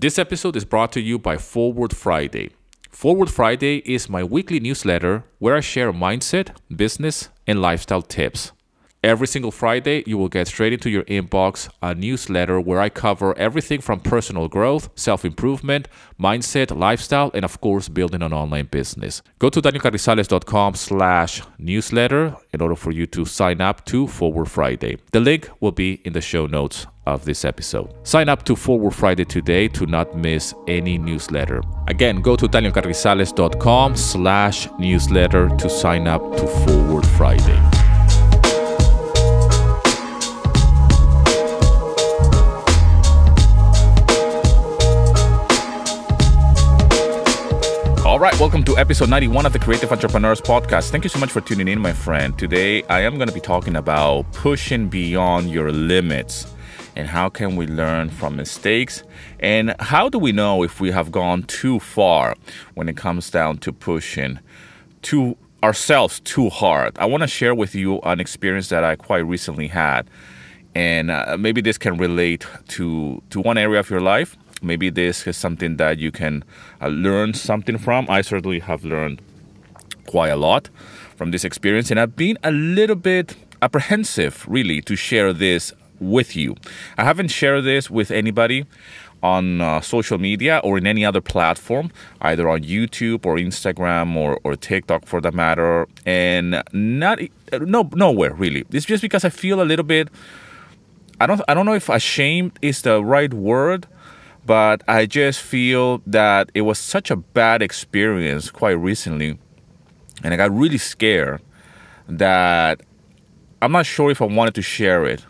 This episode is brought to you by Forward Friday. Forward Friday is my weekly newsletter where I share mindset, business, and lifestyle tips. Every single Friday, you will get straight into your inbox a newsletter where I cover everything from personal growth, self-improvement, mindset, lifestyle, and of course, building an online business. Go to danielcarrizales.com/newsletter in order for you to sign up to Forward Friday. The link will be in the show notes of this episode. Sign up to Forward Friday today to not miss any newsletter. Again, go to danielcarrizales.com/newsletter to sign up to Forward Friday. All right, welcome to episode 91 of the Creative Entrepreneurs Podcast. Thank you so much for tuning in, my friend. Today, I am going to be talking about pushing beyond your limits and how can we learn from mistakes and how do we know if we have gone too far when it comes down to pushing to ourselves too hard. I want to share with you an experience that I quite recently had, and maybe this can relate to one area of your life. Maybe this is something that you can learn something from. I certainly have learned quite a lot from this experience, and I've been a little bit apprehensive, really, to share this with you. I haven't shared this with anybody on social media or in any other platform, either on YouTube or Instagram or TikTok for that matter, and nowhere really. It's just because I feel a little bit, I don't know if ashamed is the right word, but I just feel that it was such a bad experience quite recently, and I got really scared that I'm not sure if I wanted to share it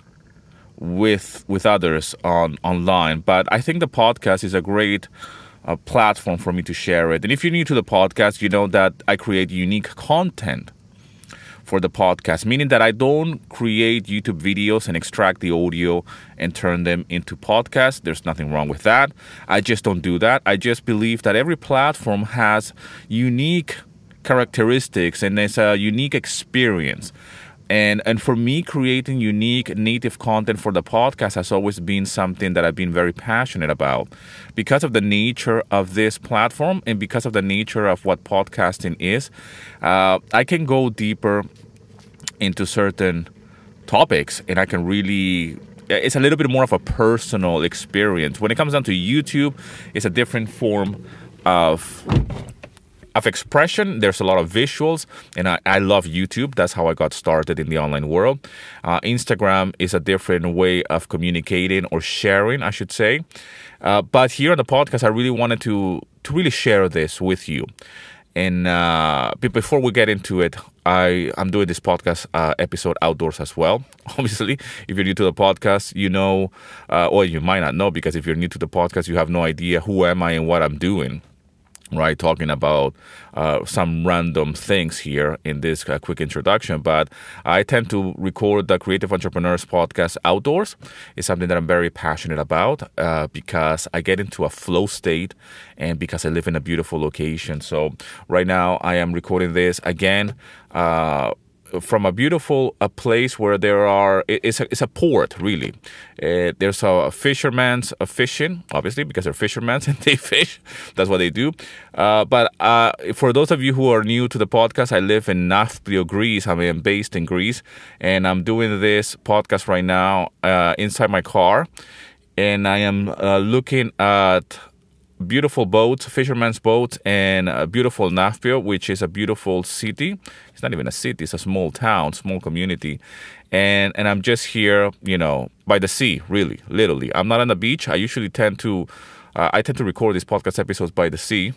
with others online. But I think the podcast is a great platform for me to share it. And if you're new to the podcast, you know that I create unique content for the podcast, meaning that I don't create YouTube videos and extract the audio and turn them into podcasts. There's nothing wrong with that. I just don't do that. I just believe that every platform has unique characteristics and it's a unique experience. And for me, creating unique native content for the podcast has always been something that I've been very passionate about because of the nature of this platform and because of the nature of what podcasting is. I can go deeper into certain topics and I can really, it's a little bit more of a personal experience. When it comes down to YouTube, it's a different form of expression. There's a lot of visuals, and I love YouTube. That's how I got started in the online world. Instagram is a different way of communicating or sharing, I should say. But here on the podcast, I really wanted to really share this with you. And before we get into it, I'm doing this podcast episode outdoors as well. Obviously, if you're new to the podcast, you know, or you might not know, because if you're new to the podcast, you have no idea who am I and what I'm doing. Right, talking about some random things here in this quick introduction, but I tend to record the Creative Entrepreneurs Podcast outdoors. It's something that I'm very passionate about because I get into a flow state and because I live in a beautiful location. So right now I am recording this again from a beautiful place where it's a port, really. There's a fisherman's fishing, obviously, because they're fishermen and they fish. That's what they do. But for those of you who are new to the podcast, I live in Nafplio, Greece. I am based in Greece, and I'm doing this podcast right now inside my car, and I am looking at beautiful boats, fishermen's boats, and beautiful Nafplio, which is a beautiful city. It's not even a city; it's a small town, small community, and I'm just here, you know, by the sea, really, literally. I'm not on the beach. I usually tend to record these podcast episodes by the sea.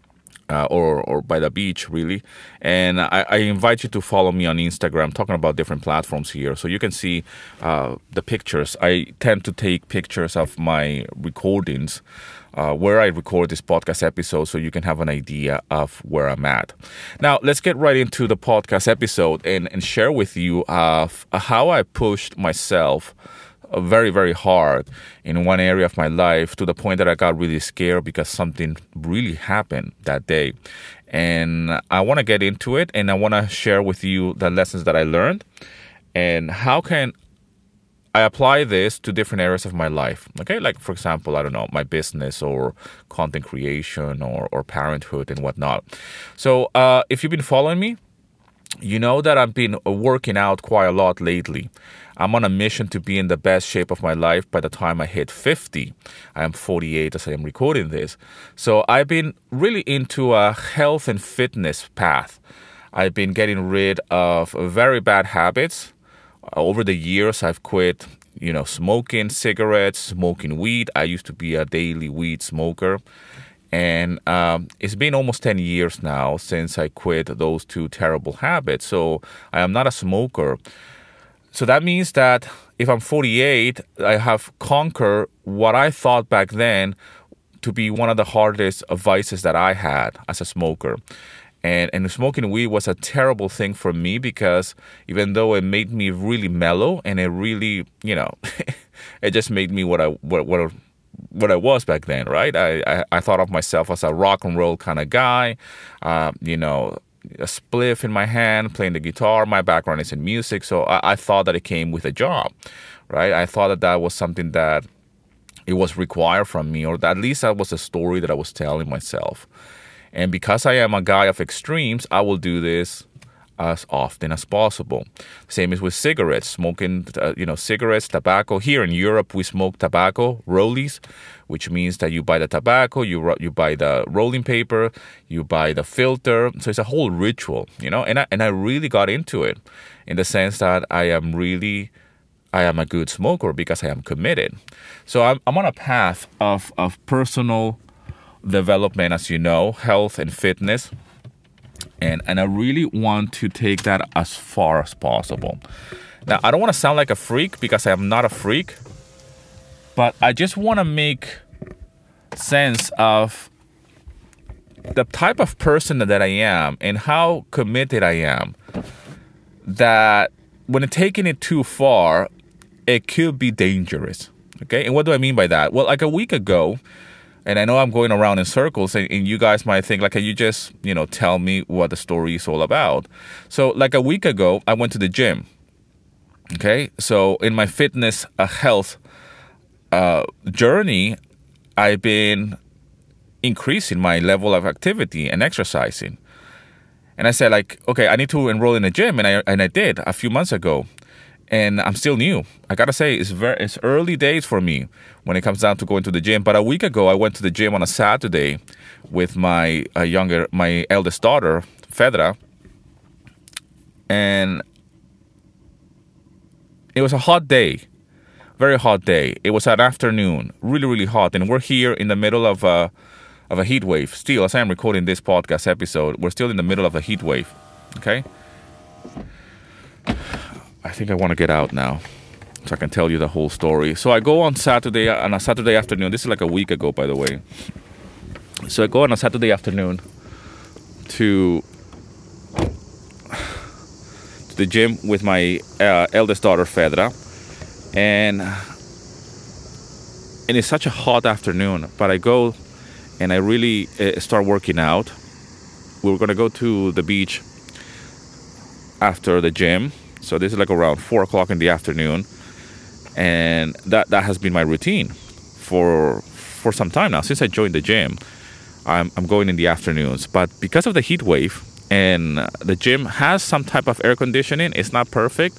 Or by the beach, really. And I invite you to follow me on Instagram, talking about different platforms here, so you can see the pictures. I tend to take pictures of my recordings where I record this podcast episode, so you can have an idea of where I'm at. Now, let's get right into the podcast episode and share with you how I pushed myself very, very hard in one area of my life to the point that I got really scared because something really happened that day. And I want to get into it, and I want to share with you the lessons that I learned and how can I apply this to different areas of my life. Okay, like for example, I don't know, my business or content creation or parenthood and whatnot. So if you've been following me, you know that I've been working out quite a lot lately. I'm on a mission to be in the best shape of my life by the time I hit 50. I am 48 as I am recording this. So I've been really into a health and fitness path. I've been getting rid of very bad habits. Over the years, I've quit, smoking cigarettes, smoking weed. I used to be a daily weed smoker. And it's been almost 10 years now since I quit those two terrible habits. So I am not a smoker. So that means that if I'm 48, I have conquered what I thought back then to be one of the hardest vices that I had as a smoker. And smoking weed was a terrible thing for me because even though it made me really mellow and it really, it just made me what I was back then, right? I thought of myself as a rock and roll kind of guy, a spliff in my hand, playing the guitar. My background is in music, so I thought that it came with a job, right? I thought that was something that it was required from me, or at least that was a story that I was telling myself. And because I am a guy of extremes, I will do this as often as possible. Same as with cigarettes, smoking, cigarettes, tobacco. Here in Europe, we smoke tobacco, rollies, which means that you buy the tobacco, you buy the rolling paper, you buy the filter. So it's a whole ritual, and I really got into it in the sense that I am a good smoker because I am committed. So I'm on a path of personal development, as you know, health and fitness. And I really want to take that as far as possible. Now, I don't want to sound like a freak because I am not a freak, but I just want to make sense of the type of person that I am and how committed I am, that when taking it too far, it could be dangerous. Okay, and what do I mean by that? Well, like a week ago, and I know I'm going around in circles, and you guys might think, like, can you just, tell me what the story is all about? So, like a week ago, I went to the gym. Okay, so in my fitness health journey, I've been increasing my level of activity and exercising. And I said, like, okay, I need to enroll in a gym, and I did a few months ago. And I'm still new. I gotta say, it's early days for me when it comes down to going to the gym. But a week ago, I went to the gym on a Saturday with my eldest daughter, Fedra, and it was a hot day, very hot day. It was an afternoon, really, really hot, and we're here in the middle of a heat wave. Still, as I am recording this podcast episode, we're still in the middle of a heat wave. Okay. I think I want to get out now so I can tell you the whole story. So I go on a Saturday afternoon. This is like a week ago, by the way. So I go on a Saturday afternoon to the gym with my eldest daughter, Fedra. And it's such a hot afternoon. But I go and I really start working out. We were going to go to the beach after the gym. So this is like around 4 o'clock in the afternoon, and that has been my routine for some time now. Since I joined the gym, I'm going in the afternoons. But because of the heat wave, and the gym has some type of air conditioning, it's not perfect.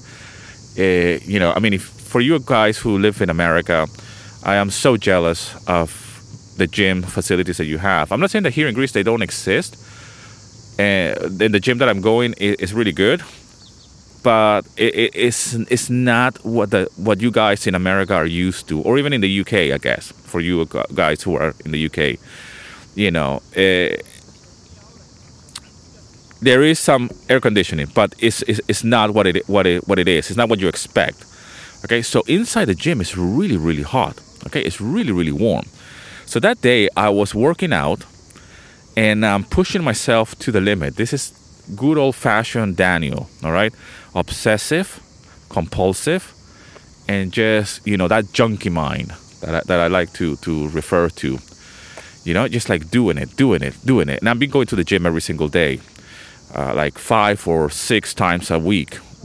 For you guys who live in America, I am so jealous of the gym facilities that you have. I'm not saying that here in Greece they don't exist, and the gym that I'm going is really good. But it's not what you guys in America are used to, or even in the UK, I guess, for you guys who are in the UK. There is some air conditioning, but it's not what it is. It's not what you expect. Okay, so inside the gym is really, really hot. Okay, it's really, really warm. So that day I was working out, and I'm pushing myself to the limit. This is good old-fashioned Daniel, all right? Obsessive, compulsive, and just, that junkie mind that I like to refer to. Just like doing it. And I've been going to the gym every single day, like 5 or 6 times a week,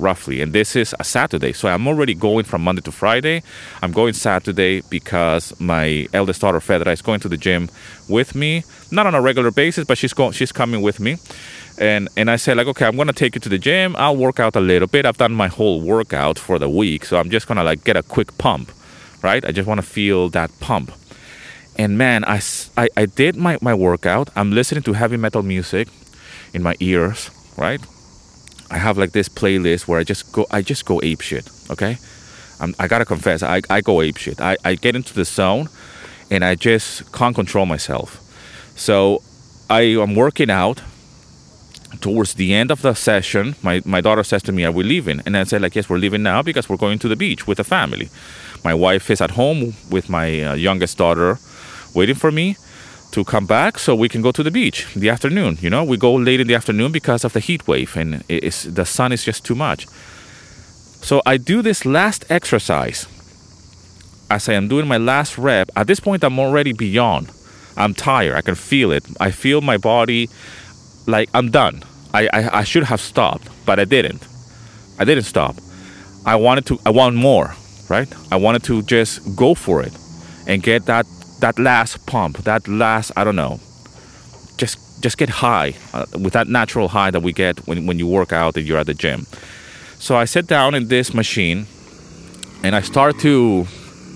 roughly. And this is a Saturday. So I'm already going from Monday to Friday. I'm going Saturday because my eldest daughter, Fedra, is going to the gym with me. Not on a regular basis, but she's coming with me. And I said, like, okay, I'm going to take you to the gym. I'll work out a little bit. I've done my whole workout for the week. So I'm just going to like get a quick pump, right? I just want to feel that pump. And man, I did my workout. I'm listening to heavy metal music in my ears, right? I have like this playlist where I just go ape shit, okay? I gotta confess, I go ape shit. I get into the zone and I just can't control myself. So I am working out. Towards the end of the session, my daughter says to me, "Are we leaving?" And I said, like, yes, we're leaving now because we're going to the beach with the family. My wife is at home with my youngest daughter waiting for me to come back so we can go to the beach in the afternoon. You know, we go late in the afternoon because of the heat wave and the sun is just too much. So I do this last exercise. As I am doing my last rep, at this point I'm already beyond. I'm tired. I can feel it. I feel my body like I'm done. I should have stopped, but I didn't. I didn't stop. I want more, right? I wanted to just go for it and get that last pump, that last, I don't know, just get high with that natural high that we get when you work out and you're at the gym. So I sit down in this machine and I start to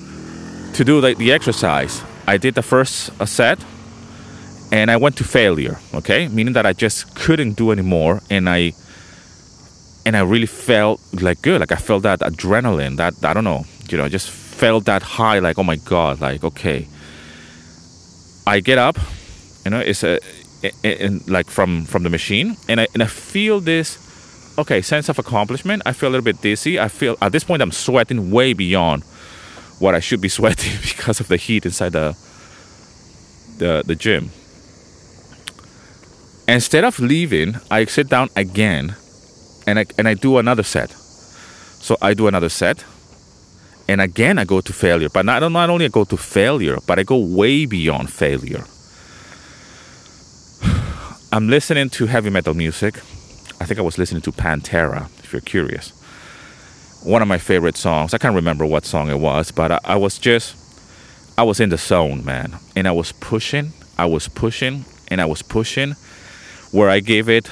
do the exercise. I did the first set and I went to failure, okay? Meaning that I just couldn't do anymore and I really felt like good. Like I felt that adrenaline, that, I don't know, you know, just felt that high, like, oh my God, like, okay. I get up, you know, it's like from the machine, and I feel this, okay, sense of accomplishment. I feel a little bit dizzy. I feel at this point I'm sweating way beyond what I should be sweating because of the heat inside the gym. Instead of leaving, I sit down again, and I do another set. So I do another set. And again, I go to failure. But not only I go to failure, but I go way beyond failure. I'm listening to heavy metal music. I think I was listening to Pantera, if you're curious. One of my favorite songs. I can't remember what song it was, but I was in the zone, man. And I was pushing, and I was pushing, where I gave it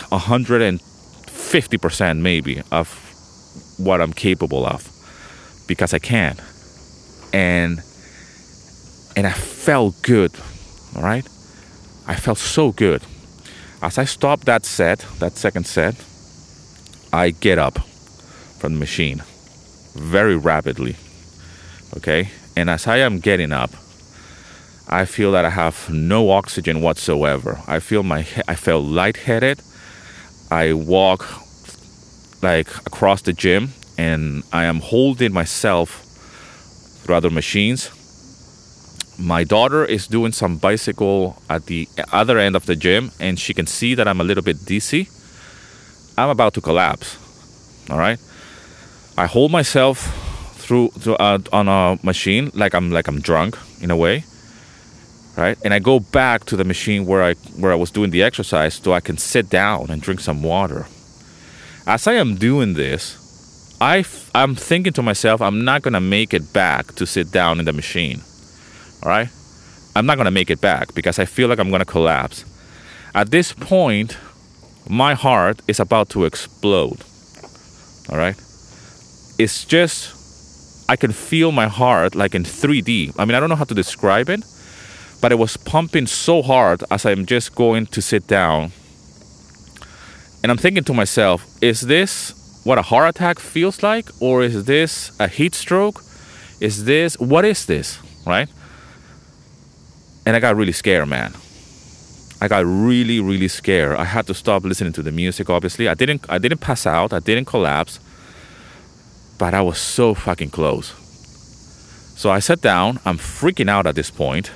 150% maybe of what I'm capable of. Because I can. And I felt good. All right? I felt so good. As I stopped that second set, I get up from the machine very rapidly. Okay? And as I am getting up, I feel that I have no oxygen whatsoever. I felt lightheaded. I walk like across the gym. And I am holding myself through other machines. My daughter is doing some bicycle at the other end of the gym, and she can see that I'm a little bit dizzy. I'm about to collapse. All right. I hold myself through on a machine like I'm drunk in a way, right? And I go back to the machine where I was doing the exercise so I can sit down and drink some water. As I am doing this, I'm thinking to myself, I'm not going to make it back to sit down in the machine. All right? I'm not going to make it back because I feel like I'm going to collapse. At this point, my heart is about to explode. All right? It's just, I can feel my heart like in 3D. I mean, I don't know how to describe it, but it was pumping so hard as I'm just going to sit down. And I'm thinking to myself, is this what a heart attack feels like? Or is this a heat stroke? What is this, right? And I got really scared, man. I got really, really scared. I had to stop listening to the music, obviously. I didn't pass out. I didn't collapse. But I was so fucking close. So I sat down. I'm freaking out at this point.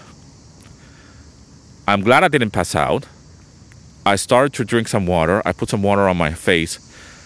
I'm glad I didn't pass out. I started to drink some water. I put some water on my face.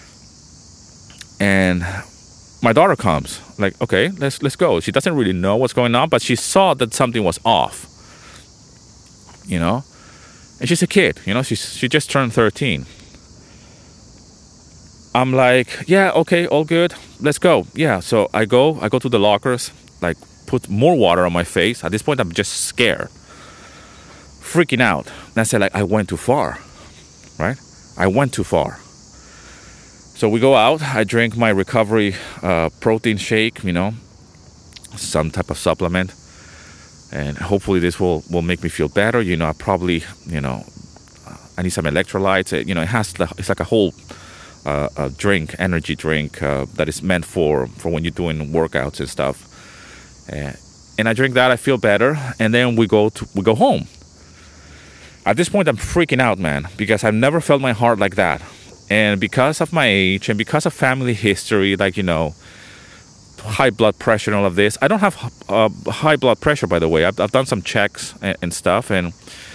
And my daughter comes, like, okay, let's go. She doesn't really know what's going on, but she saw that something was off, you know. And she's a kid, you know. She just turned 13. I'm like, yeah, okay, all good. Let's go. Yeah. So I go to the lockers, like put more water on my face. At this point, I'm just scared, freaking out. And I said, like, I went too far, right? I went too far. So we go out. I drink my recovery protein shake, some type of supplement. And hopefully this will make me feel better. I probably, I need some electrolytes. It's like a whole energy drink that is meant for when you're doing workouts and stuff. And I drink that, I feel better, and then we go home. At this point, I'm freaking out, man, because I've never felt my heart like that. And because of my age and because of family history, like, high blood pressure and all of this. I don't have high blood pressure, by the way. I've done some checks and stuff, and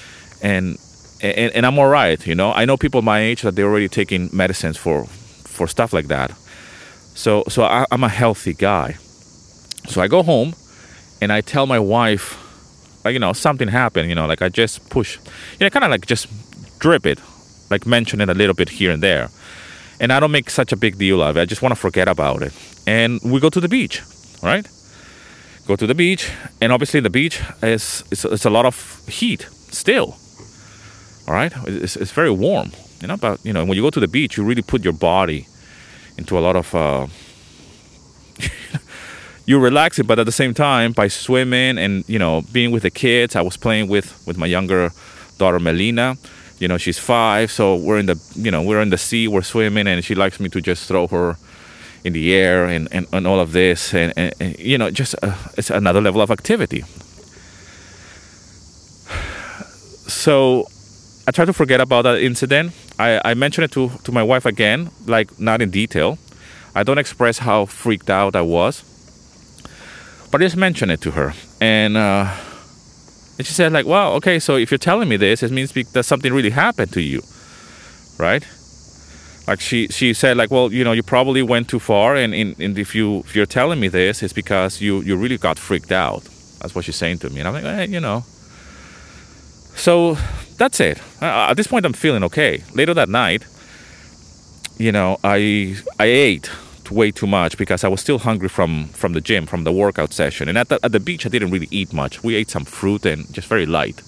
I'm all right. I know people my age that they're already taking medicines for stuff like that. So I'm a healthy guy. So I go home and I tell my wife, like, something happened. Like I just push, kind of like just drip it, like mention it a little bit here and there. And I don't make such a big deal of it. I just want to forget about it. And we go to the beach, right? Go to the beach. And obviously the beach it's a lot of heat still, all right? It's very warm, but, when you go to the beach, you really put your body into a lot of... you're relaxing, but at the same time, by swimming and, being with the kids, I was playing with my younger daughter, Melina. She's 5, so we're in the sea, we're swimming, and she likes me to just throw her in the air and all of this, and just it's another level of activity. So I try to forget about that incident. I mention it to my wife again, like not in detail. I don't express how freaked out I was, but I just mention it to her, and she said, like, wow, okay, so if you're telling me this, it means that something really happened to you, right? Like she said, like, well, you probably went too far, and if you're telling me this, it's because you really got freaked out. That's what she's saying to me, and I'm like, So that's it. At this point, I'm feeling okay. Later that night, I ate way too much because I was still hungry from the gym, from the workout session. And at the beach, I didn't really eat much. We ate some fruit and just very light.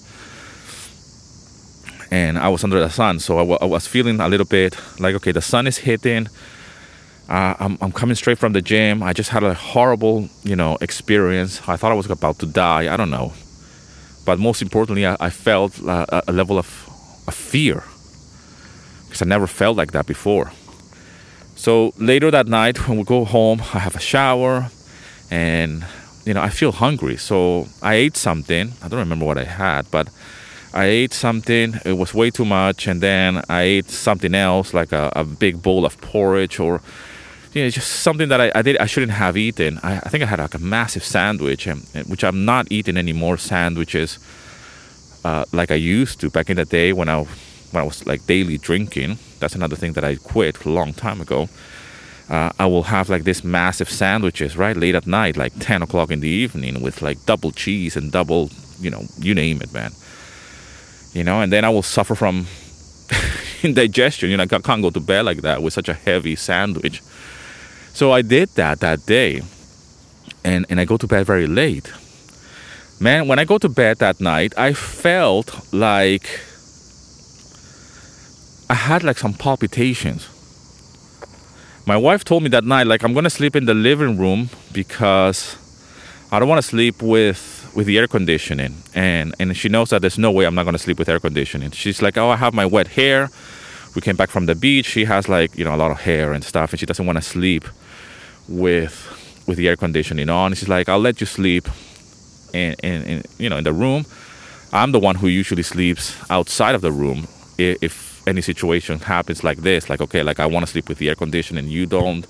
And I was under the sun, so I was feeling a little bit like, okay, the sun is hitting. I'm coming straight from the gym. I just had a horrible, experience. I thought I was about to die. I don't know. But most importantly, I felt a level of fear because I never felt like that before. So later that night, when we go home, I have a shower, and I feel hungry. So I ate something. I don't remember what I had, but I ate something. It was way too much, and then I ate something else, like a big bowl of porridge, or just something that I shouldn't have eaten. I think I had like a massive sandwich, which I'm not eating any more sandwiches like I used to back in the day when I was like daily drinking. That's another thing that I quit a long time ago. I will have like this massive sandwiches, right, late at night, like 10 o'clock in the evening, with like double cheese and double, you name it, man. And then I will suffer from indigestion. I can't go to bed like that with such a heavy sandwich. So I did that day, and I go to bed very late. Man, when I go to bed that night, I felt like I had like some palpitations. My wife told me that night, like, I'm going to sleep in the living room because I don't want to sleep with the air conditioning. And she knows that there's no way I'm not going to sleep with air conditioning. She's like, oh, I have my wet hair. We came back from the beach. She has like, a lot of hair and stuff, and she doesn't want to sleep with the air conditioning on. She's like, I'll let you sleep in the room. I'm the one who usually sleeps outside of the room if any situation happens like this, like, okay, like I want to sleep with the air conditioning, you don't.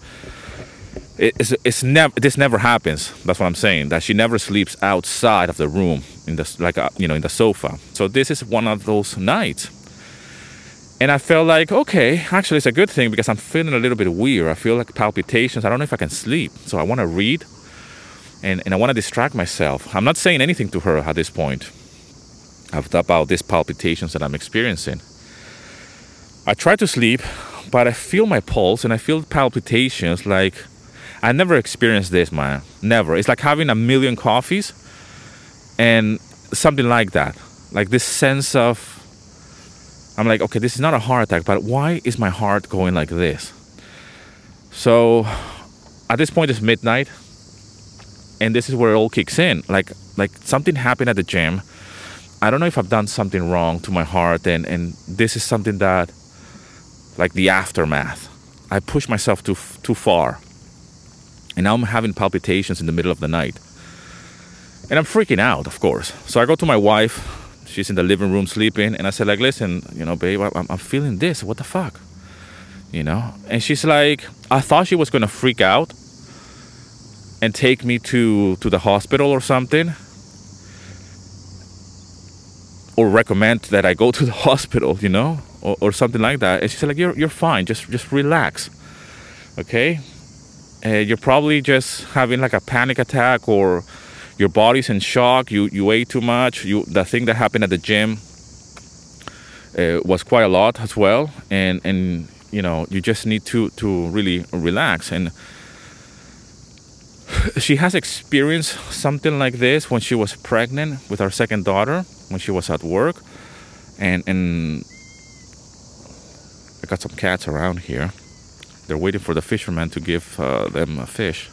This never happens. That's what I'm saying. That she never sleeps outside of the room in the sofa. So this is one of those nights, and I felt like, okay, actually it's a good thing because I'm feeling a little bit weird. I feel like palpitations. I don't know if I can sleep, so I want to read, and I want to distract myself. I'm not saying anything to her at this point about these palpitations that I'm experiencing. I try to sleep, but I feel my pulse and I feel palpitations like I never experienced this, man. Never. It's like having a million coffees and something like that. Like this sense of, I'm like, okay, this is not a heart attack, but why is my heart going like this? So at this point, it's midnight, and this is where it all kicks in. Like something happened at the gym. I don't know if I've done something wrong to my heart, and this is something that, like the aftermath. I pushed myself too far, and now I'm having palpitations in the middle of the night. And I'm freaking out, of course. So I go to my wife. She's in the living room sleeping. And I said, like, listen, babe, I'm feeling this. What the fuck? And she's like, I thought she was going to freak out and take me to the hospital or something. Or recommend that I go to the hospital, or something like that. And she said, like, you're fine. Just relax. Okay? You're probably just having like a panic attack, or your body's in shock. You ate too much. The thing that happened at the gym was quite a lot as well, and you just need to really relax. And she has experienced something like this when she was pregnant with our second daughter, when she was at work, and I got some cats around here. They're waiting for the fisherman to give them a fish.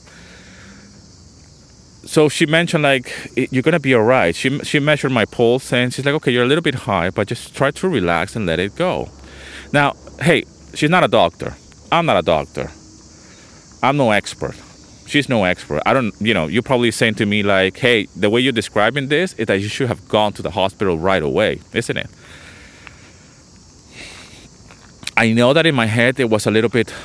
So she mentioned, like, you're going to be all right. She measured my pulse, and she's like, okay, you're a little bit high, but just try to relax and let it go. Now, hey, she's not a doctor. I'm not a doctor. I'm no expert. She's no expert. I don't, you're probably saying to me, like, hey, the way you're describing this is that you should have gone to the hospital right away, isn't it? I know that in my head, it was a little bit,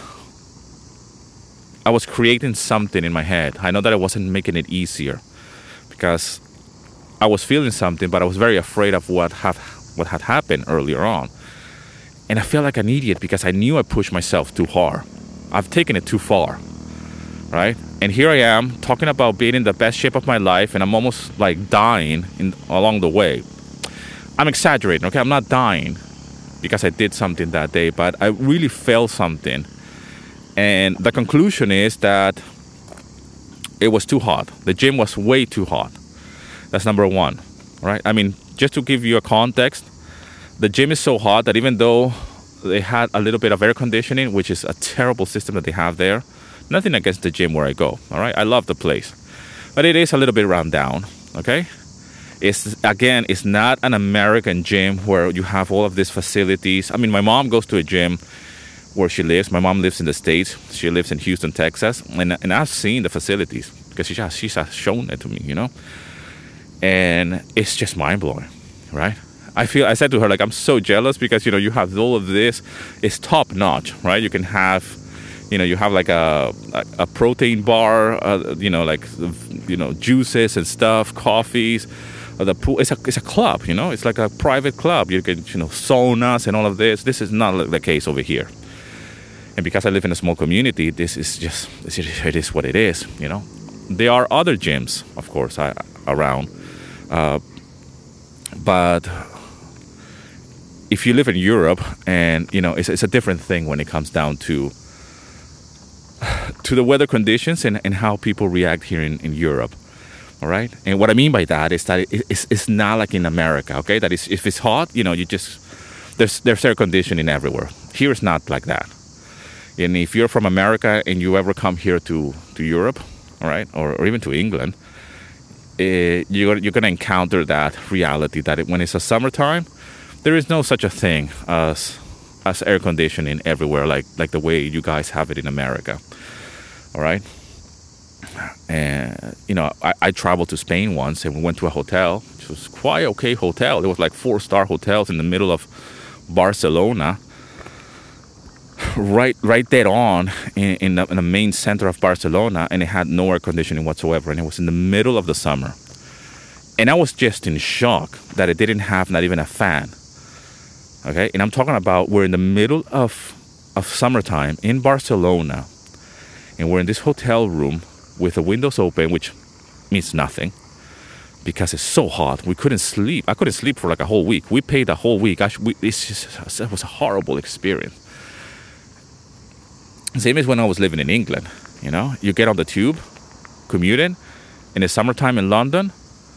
I was creating something in my head. I know that I wasn't making it easier because I was feeling something, but I was very afraid of what had happened earlier on. And I felt like an idiot because I knew I pushed myself too hard. I've taken it too far, right? And here I am talking about being in the best shape of my life, and I'm almost like dying along the way. I'm exaggerating, okay? I'm not dying because I did something that day, but I really felt something. And the conclusion is that it was too hot. The gym was way too hot. That's number one, right? I mean, just to give you a context, the gym is so hot that even though they had a little bit of air conditioning, which is a terrible system that they have there, nothing against the gym where I go, all right? I love the place. But it is a little bit run down, okay? It's not an American gym where you have all of these facilities. I mean, my mom goes to a gym where she lives. My mom lives in the States. She lives in Houston, Texas. And I've seen the facilities because she has shown it to me, And it's just mind-blowing, right? I said to her, like, I'm so jealous because, you have all of this. It's top-notch, right? You can have, you have like a protein bar, juices and stuff, coffees. The pool, it's a club, It's like a private club. You can, saunas and all of this. This is not the case over here. And because I live in a small community, this is just, it is what it is, There are other gyms, of course, around. But if you live in Europe, and, it's a different thing when it comes down to the weather conditions and how people react here in Europe. All right. And what I mean by that is that it's not like in America. OK, that is, if it's hot, there's air conditioning everywhere. Here it's not like that. And if you're from America and you ever come here to Europe, all right, or even to England, you're going to encounter that reality that when it's a summertime, there is no such a thing as air conditioning everywhere like the way you guys have it in America. All right. And, I traveled to Spain once and we went to a hotel, which was quite okay hotel. There was like 4-star hotels in the middle of Barcelona, right dead on in the main center of Barcelona, and it had no air conditioning whatsoever, and it was in the middle of the summer. And I was just in shock that it didn't have not even a fan. Okay, and I'm talking about we're in the middle of summertime in Barcelona, and we're in this hotel room with the windows open, which means nothing because it's so hot. We couldn't sleep. I couldn't sleep for like a whole week. We paid a whole week. It was a horrible experience. Same as when I was living in England. You get on the tube, commuting in the summertime in London.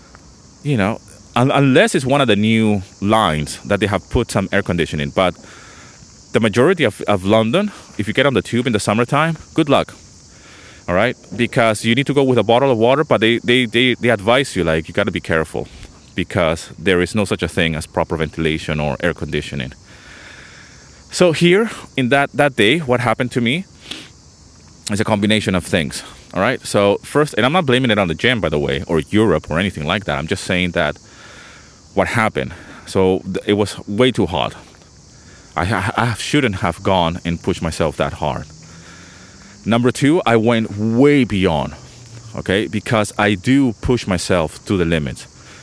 Unless it's one of the new lines that they have put some air conditioning. But the majority of London, if you get on the tube in the summertime, good luck. All right? Because you need to go with a bottle of water, but they advise you, like, you got to be careful because there is no such a thing as proper ventilation or air conditioning. So here, in that day, what happened to me is a combination of things. All right? So first, and I'm not blaming it on the gym, by the way, or Europe or anything like that. I'm just saying that what happened. So it was way too hot. I shouldn't have gone and pushed myself that hard. Number two, I went way beyond, okay? Because I do push myself to the limits.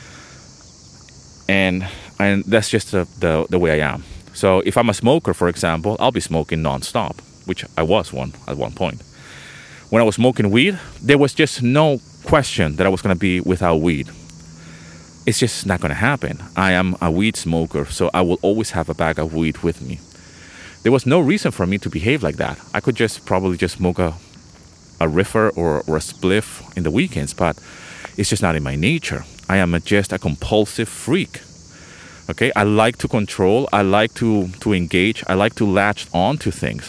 And that's just the way I am. So if I'm a smoker, for example, I'll be smoking nonstop, which I was at one point. When I was smoking weed, there was just no question that I was going to be without weed. It's just not going to happen. I am a weed smoker, so I will always have a bag of weed with me. There was no reason for me to behave like that. I could probably just smoke a reefer or a spliff in the weekends, but it's just not in my nature. I am just a compulsive freak. Okay, I like to control. I like to engage. I like to latch on to things.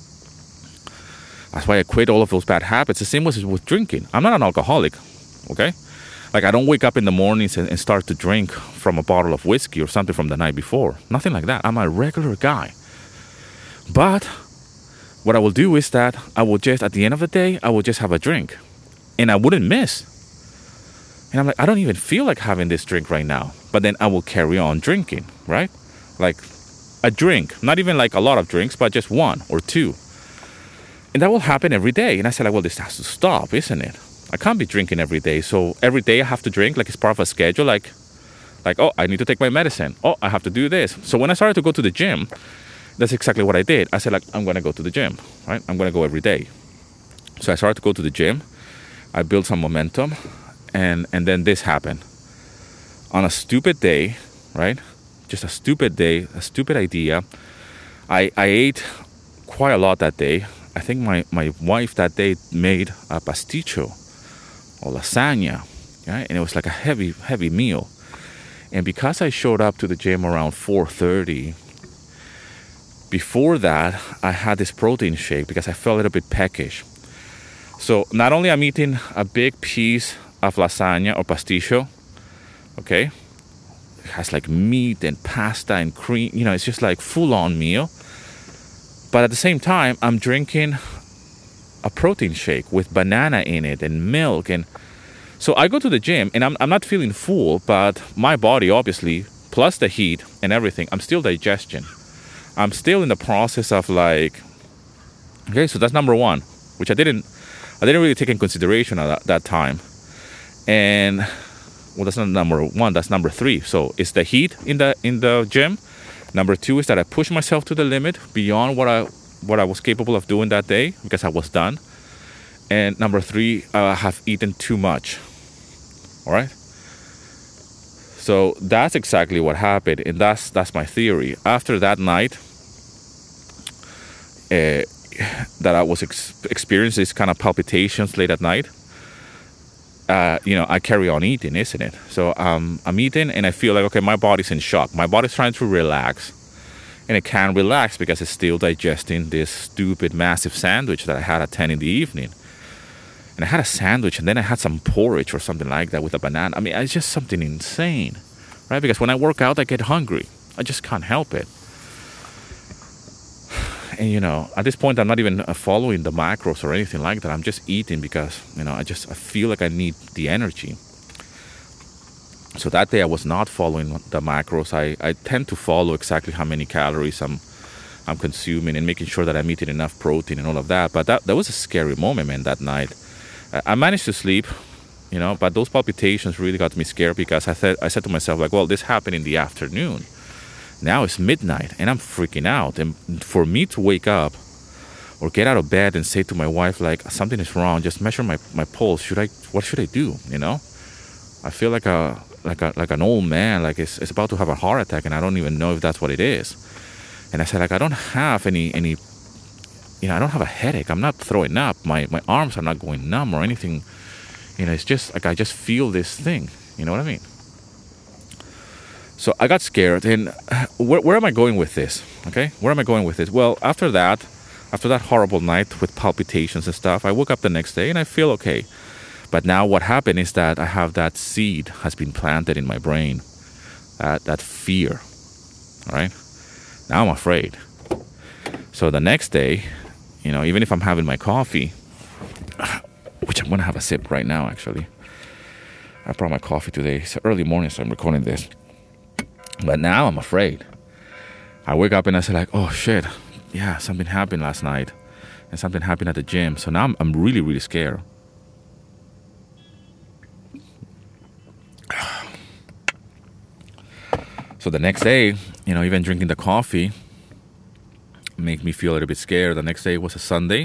That's why I quit all of those bad habits. The same was with drinking. I'm not an alcoholic. Okay. Like, I don't wake up in the mornings and start to drink from a bottle of whiskey or something from the night before. Nothing like that. I'm a regular guy. But what I will do is that I will just, at the end of the day, I will just have a drink. And I wouldn't miss. And I'm like, I don't even feel like having this drink right now. But then I will carry on drinking, right? Like a drink. Not even like a lot of drinks, but just one or two. And that will happen every day. And I said, like, well, this has to stop, isn't it? I can't be drinking every day. So every day I have to drink, like it's part of a schedule. Like, oh, I need to take my medicine. Oh, I have to do this. So when I started to go to the gym, that's exactly what I did. I said, like, I'm going to go to the gym, right? I'm going to go every day. So I started to go to the gym. I built some momentum. And then this happened. On a stupid day, right? Just a stupid day, a stupid idea. I ate quite a lot that day. I think my wife that day made a pasticcio or lasagna, right? And it was like a heavy meal. And because I showed up to the gym around 4:30, before that, I had this protein shake because I felt a little bit peckish. So not only I'm eating a big piece of lasagna or pasticcio, okay? It has like meat and pasta and cream. It's just like full-on meal. But at the same time, I'm drinking a protein shake with banana in it and milk. And so I go to the gym and I'm not feeling full, but my body, obviously, plus the heat and everything, I'm still digestion. I'm still in the process of like, okay, so that's number one, which I didn't really take in consideration at that time. And well, that's not number one, that's number three. So it's the heat in the gym. Number two is that I pushed myself to the limit beyond what I was capable of doing that day because I was done. And number three, I have eaten too much. All right. So that's exactly what happened, and that's my theory. After that night, that I was experiencing these kind of palpitations late at night. I carry on eating, isn't it? So I'm eating and I feel like, okay, my body's in shock. My body's trying to relax. And it can't relax because it's still digesting this stupid, massive sandwich that I had at 10 in the evening. And I had a sandwich and then I had some porridge or something like that with a banana. I mean, it's just something insane, right? Because when I work out, I get hungry. I just can't help it. And, at this point, I'm not even following the macros or anything like that. I'm just eating because, I feel like I need the energy. So that day I was not following the macros. I tend to follow exactly how many calories I'm consuming and making sure that I'm eating enough protein and all of that. But that was a scary moment, man, that night. I managed to sleep, but those palpitations really got me scared because I said to myself, like, well, this happened in the afternoon. Now it's midnight and I'm freaking out. And for me to wake up or get out of bed and say to my wife, like, something is wrong, just measure my pulse. What should I do? I feel like an old man, like it's about to have a heart attack and I don't even know if that's what it is. And I said, like, I don't have any I don't have a headache. I'm not throwing up. My arms are not going numb or anything. It's just like I just feel this thing. You know what I mean? So I got scared. And where am I going with this? Okay, where am I going with this? Well, after that horrible night with palpitations and stuff, I woke up the next day and I feel okay. But now what happened is that I have that seed has been planted in my brain. That fear. All right? Now I'm afraid. So the next day, even if I'm having my coffee, which I'm going to have a sip right now, actually. I brought my coffee today. It's early morning, so I'm recording this. But now I'm afraid. I wake up and I say like, oh shit, yeah, something happened last night. And something happened at the gym. So now I'm really, really scared. So the next day, even drinking the coffee make me feel a little bit scared. The next day was a Sunday.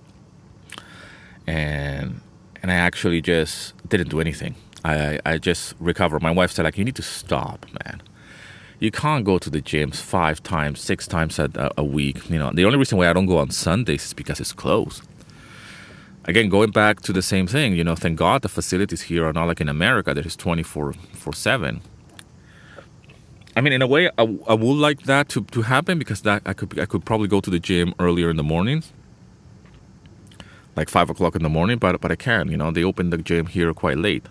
And I actually just didn't do anything. I just recovered. My wife said, like, you need to stop, man. You can't go to the gyms 5 times, 6 times a week. The only reason why I don't go on Sundays is because it's closed. Again, going back to the same thing, thank God the facilities here are not like in America that is 24/7. I mean, in a way, I would like that to happen because that I could probably go to the gym earlier in the mornings, like 5 o'clock in the morning, but I can't. They open the gym here quite late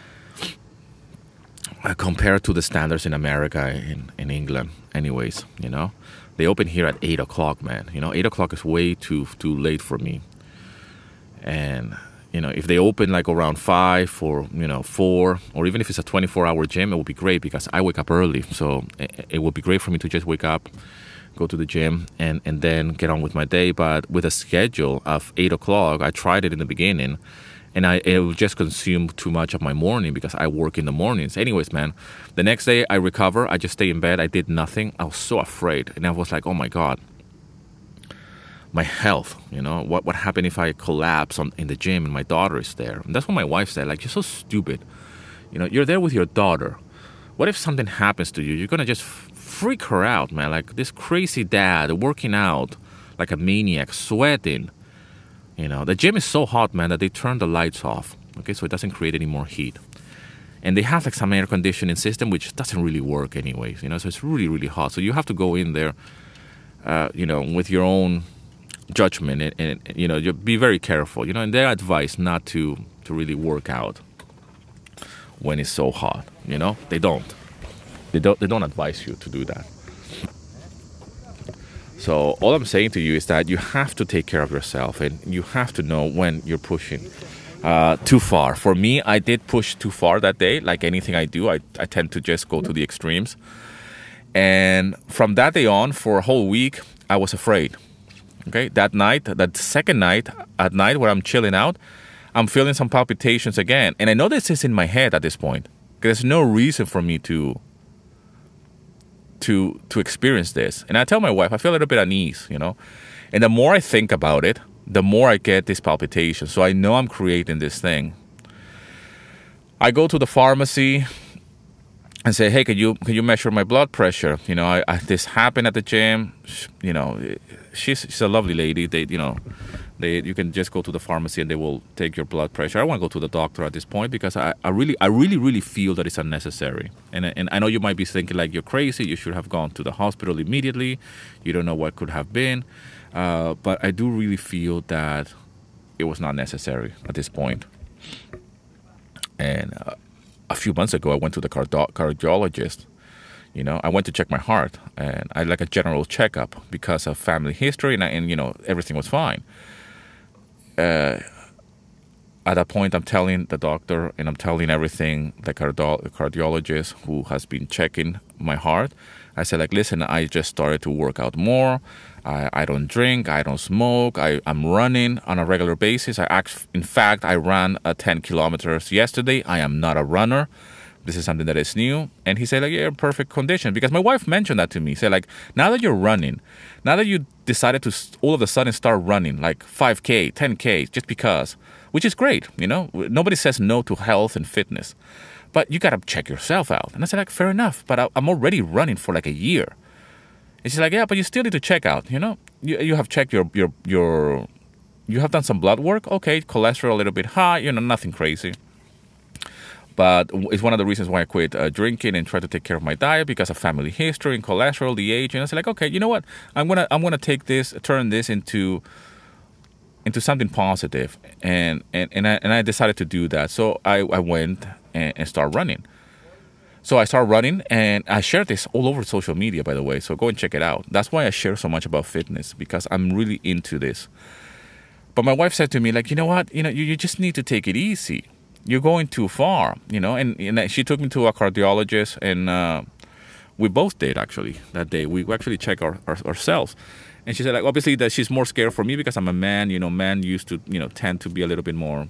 compared to the standards in America, in England. Anyways, they open here at 8 o'clock, man. 8 o'clock is way too late for me. And if they open like around 5 or 4, or even if it's a 24-hour gym, it would be great because I wake up early. So it would be great for me to just wake up, go to the gym, and then get on with my day. But with a schedule of 8 o'clock, I tried it in the beginning, and it would just consume too much of my morning because I work in the mornings. Anyways, man, the next day I recover. I just stay in bed. I did nothing. I was so afraid, and I was like, oh my God. My health, what happened if I collapse in the gym and my daughter is there? And that's what my wife said, like, you're so stupid. You're there with your daughter. What if something happens to you? You're going to just freak her out, man. Like this crazy dad working out like a maniac, sweating. The gym is so hot, man, that they turn the lights off. Okay, so it doesn't create any more heat. And they have like some air conditioning system, which doesn't really work anyways, so it's really, really hot. So you have to go in there, with your own judgment and you be very careful, and they're advised not to really work out when it's so hot. They don't advise you to do that. So all I'm saying to you is that you have to take care of yourself, and you have to know when you're pushing too far. For me, I did push too far that day. Like anything I do, I tend to just go to the extremes. And from that day on, for a whole week, I was afraid. Okay, that second night, at night where I'm chilling out, I'm feeling some palpitations again. And I know this is in my head at this point. There's no reason for me to experience this. And I tell my wife, I feel a little bit unease, And the more I think about it, the more I get these palpitations. So I know I'm creating this thing. I go to the pharmacy and say, hey, can you measure my blood pressure? This happened at the gym. She's a lovely lady. You can just go to the pharmacy and they will take your blood pressure. I want to go to the doctor at this point because I really feel that it's unnecessary. And I know you might be thinking like you're crazy. You should have gone to the hospital immediately. You don't know what could have been. But I do really feel that it was not necessary at this point. And a few months ago, I went to the cardiologist. I went to check my heart, and I like a general checkup because of family history, and everything was fine. At that point, I'm telling the doctor, and I'm telling everything the cardiologist who has been checking my heart. I said, like, listen, I just started to work out more. I don't drink. I don't smoke. I'm running on a regular basis. In fact, I ran 10 kilometers yesterday. I am not a runner. This is something that is new. And he said, like, yeah, you're in perfect condition. Because my wife mentioned that to me. He said, like, now that you're running, now that you decided to all of a sudden start running, like 5K, 10K, just because, which is great, Nobody says no to health and fitness. But you got to check yourself out. And I said, like, fair enough. But I'm already running for like a year. And she's like, yeah, but you still need to check out. You have checked your you have done some blood work. Okay, cholesterol a little bit high. Nothing crazy. But it's one of the reasons why I quit drinking and try to take care of my diet, because of family history and cholesterol, the age. And I was like, okay, you know what? I'm gonna turn this into something positive. And I decided to do that. So I went and started running. So I started running, and I share this all over social media, by the way. So go and check it out. That's why I share so much about fitness, because I'm really into this. But my wife said to me, like, you know what? You just need to take it easy. You're going too far, And she took me to a cardiologist, and we both did, actually, that day. We actually checked ourselves. And she said, like, obviously that she's more scared for me because I'm a man. Men used to, tend to be a little bit more,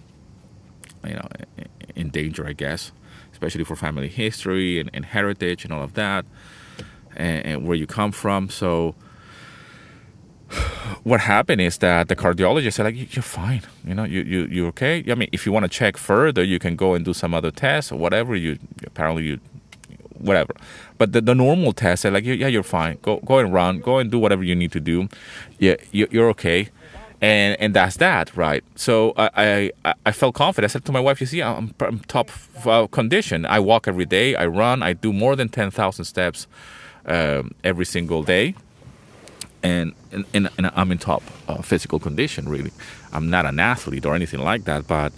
in danger, I guess, especially for family history and heritage and all of that, and where you come from. So what happened is that the cardiologist said, like, you're fine. You're okay. I mean, if you want to check further, you can go and do some other tests or whatever. Whatever. But the normal test said, like, yeah, you're fine. Go and run. Go and do whatever you need to do. Yeah, you're okay. And that's that, right? So I felt confident. I said to my wife, you see, I'm top condition. I walk every day. I run. I do more than 10,000 steps every single day. And I'm in top physical condition, really. I'm not an athlete or anything like that, but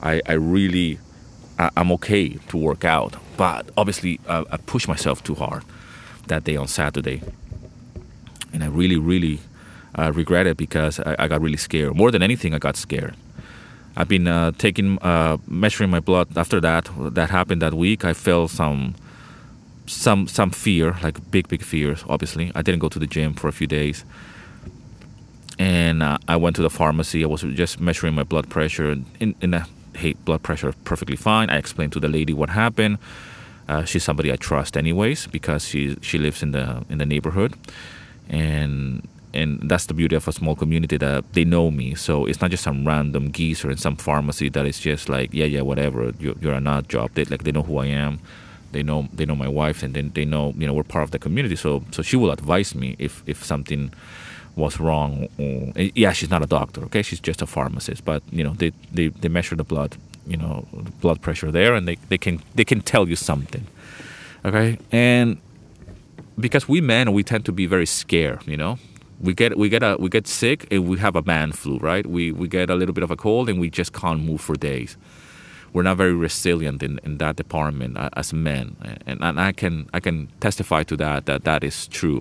I'm okay to work out. But obviously, I pushed myself too hard that day on Saturday. And I really, really regret it, because I got really scared. More than anything, I got scared. I've been measuring my blood after that happened that week. I felt some fear, like big fears, obviously. I didn't go to the gym for a few days. And I went to the pharmacy. I was just measuring my blood pressure. Blood pressure perfectly fine. I explained to the lady what happened. She's somebody I trust anyways, because she lives in the neighborhood. And that's the beauty of a small community, that they know me. So it's not just some random geezer in some pharmacy that is just like, yeah, whatever, you're a nut job. They know who I am. They know my wife, and then they know we're part of the community. So she will advise me if something was wrong. Yeah, she's not a doctor, okay? She's just a pharmacist. But they measure the blood, the blood pressure there, and they can tell you something, okay? And because we men, we tend to be very scared, We get sick and we have a man flu, right? We get a little bit of a cold and we just can't move for days. We're not very resilient in that department as men, and I can testify to that is true.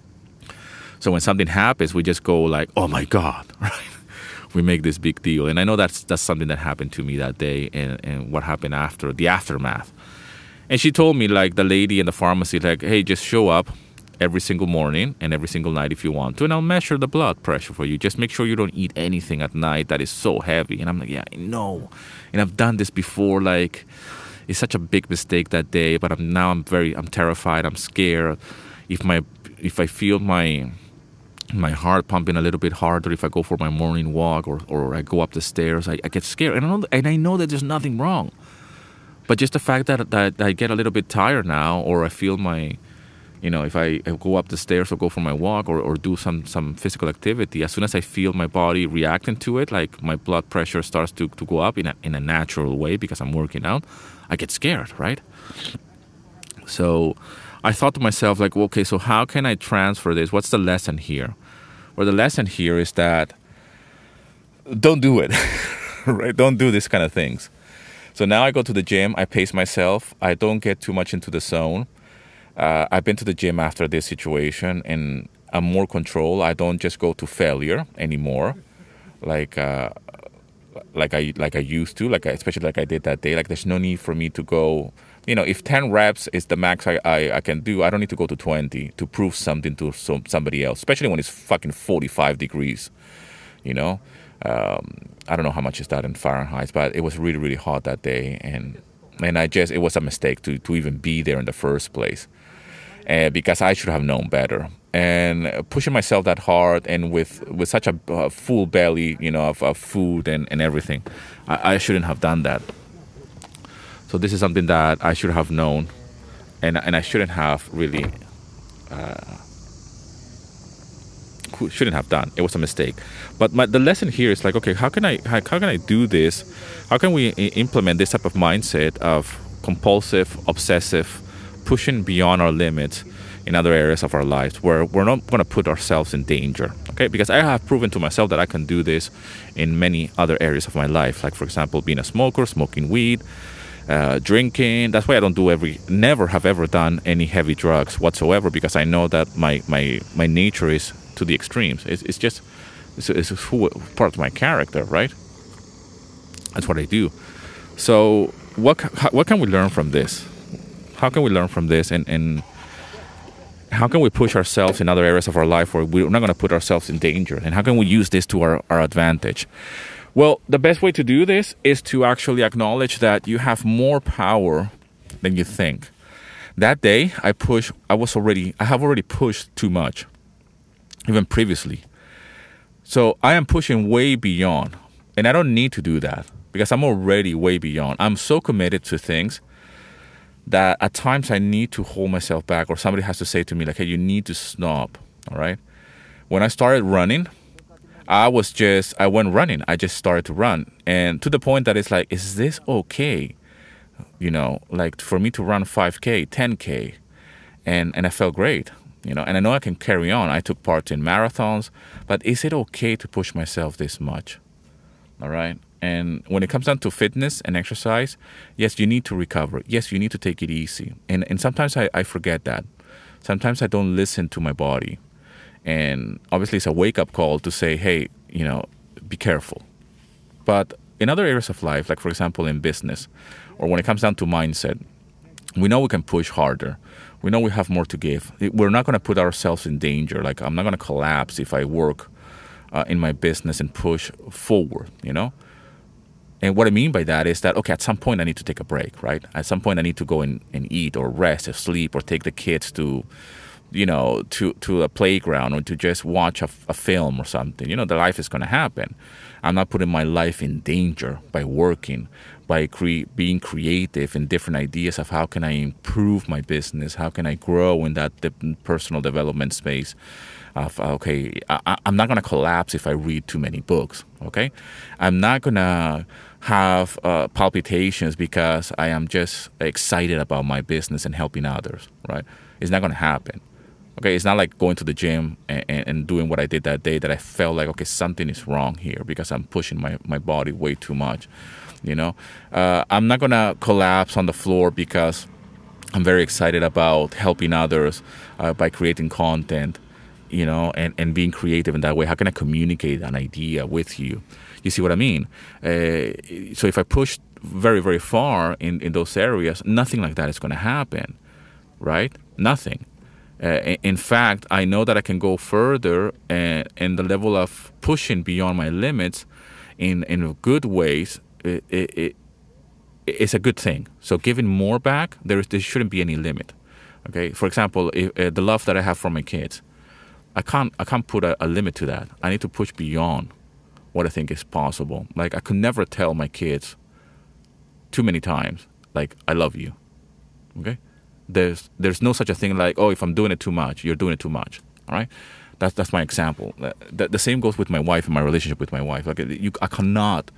So when something happens, we just go like, oh my God, right? We make this big deal, and I know that's something that happened to me that day, and what happened after, the aftermath. And she told me, like, the lady in the pharmacy, like, hey, just show up every single morning and every single night if you want to, and I'll measure the blood pressure for you. Just make sure you don't eat anything at night that is so heavy. And I'm like, yeah, I know. And I've done this before. Like, it's such a big mistake that day, but I'm terrified. I'm scared. If I feel my heart pumping a little bit harder, if I go for my morning walk or I go up the stairs, I get scared. And I know that there's nothing wrong. But just the fact that I get a little bit tired now, or I feel if I go up the stairs or go for my walk or do some physical activity, as soon as I feel my body reacting to it, like my blood pressure starts to go up in a natural way because I'm working out, I get scared, right? So I thought to myself, like, okay, so how can I transfer this? What's the lesson here? Well, the lesson here is that don't do it, right? Don't do this kind of things. So now I go to the gym, I pace myself, I don't get too much into the zone. I've been to the gym after this situation, and I'm more control. I don't just go to failure anymore, like I used to, especially like I did that day. Like, there's no need for me to go. If 10 reps is the max I can do, I don't need to go to 20 to prove something to somebody else. Especially when it's fucking 45 degrees. I don't know how much is that in Fahrenheit, but it was really, really hot that day, and it was a mistake to even be there in the first place. Because I should have known better. And pushing myself that hard and with such a full belly, of food and everything, I shouldn't have done that. So this is something that I should have known, and I shouldn't have really shouldn't have done. It was a mistake. But the lesson here is like, okay, how can I do this? How can we implement this type of mindset of compulsive, obsessive, pushing beyond our limits in other areas of our lives where we're not going to put ourselves in danger? Okay, because I have proven to myself that I can do this in many other areas of my life. Like, for example, being a smoker, smoking weed, drinking. That's why I don't never have ever done any heavy drugs whatsoever, because I know that my nature is to the extremes. It's part of my character, right? That's what I do. So what can we learn from this? How can we learn from this, and how can we push ourselves in other areas of our life where we're not going to put ourselves in danger? And how can we use this to our advantage? Well, the best way to do this is to actually acknowledge that you have more power than you think. That day, I have already pushed too much, even previously. So I am pushing way beyond, and I don't need to do that because I'm already way beyond. I'm so committed to things that at times I need to hold myself back, or somebody has to say to me like, hey, you need to stop, all right? When I started running, I went running. I just started to run. And to the point that it's like, is this okay? You know, like for me to run 5K, 10K, and I felt great, you know, and I know I can carry on. I took part in marathons, but is it okay to push myself this much? All right. And when it comes down to fitness and exercise, yes, you need to recover. Yes, you need to take it easy. And sometimes I forget that. Sometimes I don't listen to my body. And obviously it's a wake-up call to say, hey, you know, be careful. But in other areas of life, like for example in business, or when it comes down to mindset, we know we can push harder. We know we have more to give. We're not going to put ourselves in danger. Like, I'm not going to collapse if I work in my business and push forward, you know? And what I mean by that is that, okay, at some point I need to take a break, right? At some point I need to go and eat or rest or sleep or take the kids to, you know, to a playground or to just watch a film or something. You know, the life is going to happen. I'm not putting my life in danger by working, by being creative in different ideas of how can I improve my business, how can I grow in that personal development space. Okay, I'm not going to collapse if I read too many books, okay? I'm not going to have palpitations because I am just excited about my business and helping others, right? It's not going to happen. Okay, it's not like going to the gym and doing what I did that day that I felt like, okay, something is wrong here because I'm pushing my body way too much, you know? I'm not going to collapse on the floor because I'm very excited about helping others by creating content, you know, and being creative in that way. How can I communicate an idea with you? You see what I mean? So if I push very, very far in those areas, nothing like that is going to happen, right? Nothing. In fact, I know that I can go further, and the level of pushing beyond my limits in good ways, it's a good thing. So giving more back, there shouldn't be any limit. Okay, for example, the love that I have for my kids, I can't put a limit to that. I need to push beyond what I think is possible. Like, I could never tell my kids too many times, like, I love you. Okay. There's no such a thing like, oh, if I'm doing it too much, you're doing it too much. All right, that's my example. The same goes with my wife and my relationship with my wife. Like, I cannot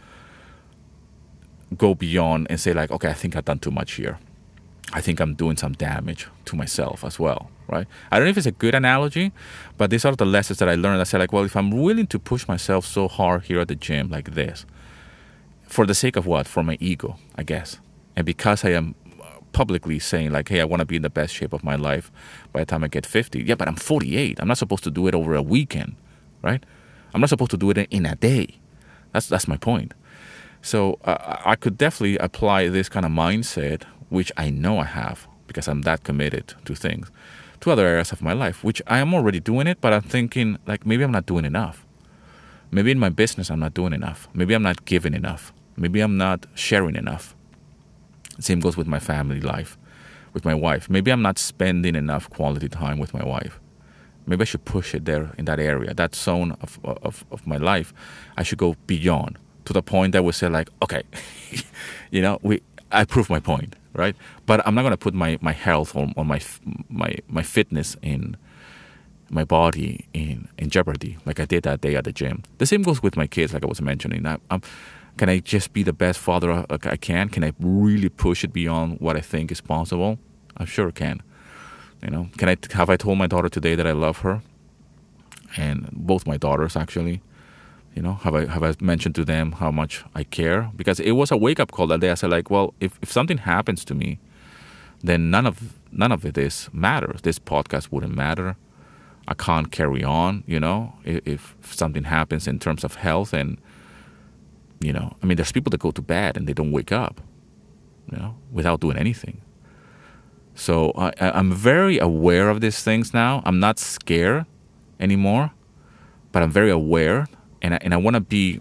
go beyond and say like, okay, I think I've done too much here. I think I'm doing some damage to myself as well, right? I don't know if it's a good analogy, but these are the lessons that I learned. I said like, well, if I'm willing to push myself so hard here at the gym like this, for the sake of what? For my ego, I guess, and because I am publicly saying like, hey, I want to be in the best shape of my life by the time I get 50. Yeah, but I'm 48. I'm not supposed to do it over a weekend, right? I'm not supposed to do it in a day. That's my point. So I could definitely apply this kind of mindset, which I know I have because I'm that committed to things, to other areas of my life, which I am already doing it, but I'm thinking like, maybe I'm not doing enough. Maybe in my business, I'm not doing enough. Maybe I'm not giving enough. Maybe I'm not sharing enough. Same goes with my family life, with my wife. Maybe I'm not spending enough quality time with my wife. Maybe I should push it there in that area, that zone of my life. I should go beyond to the point that we say like, okay, you know, I proved my point, right? But I'm not going to put my health or my fitness in my body in jeopardy, like I did that day at the gym. The same goes with my kids, like I was mentioning. Can I just be the best father I can? Can I really push it beyond what I think is possible? I sure can. Have I told my daughter today that I love her? And both my daughters, actually. Have I mentioned to them how much I care? Because it was a wake up call that day. I said, like, well, if something happens to me, then none of this matters. This podcast wouldn't matter. I can't carry on. If something happens in terms of health, and there's people that go to bed and they don't wake up, without doing anything. So I'm very aware of these things now. I'm not scared anymore, but I'm very aware. And I want to be,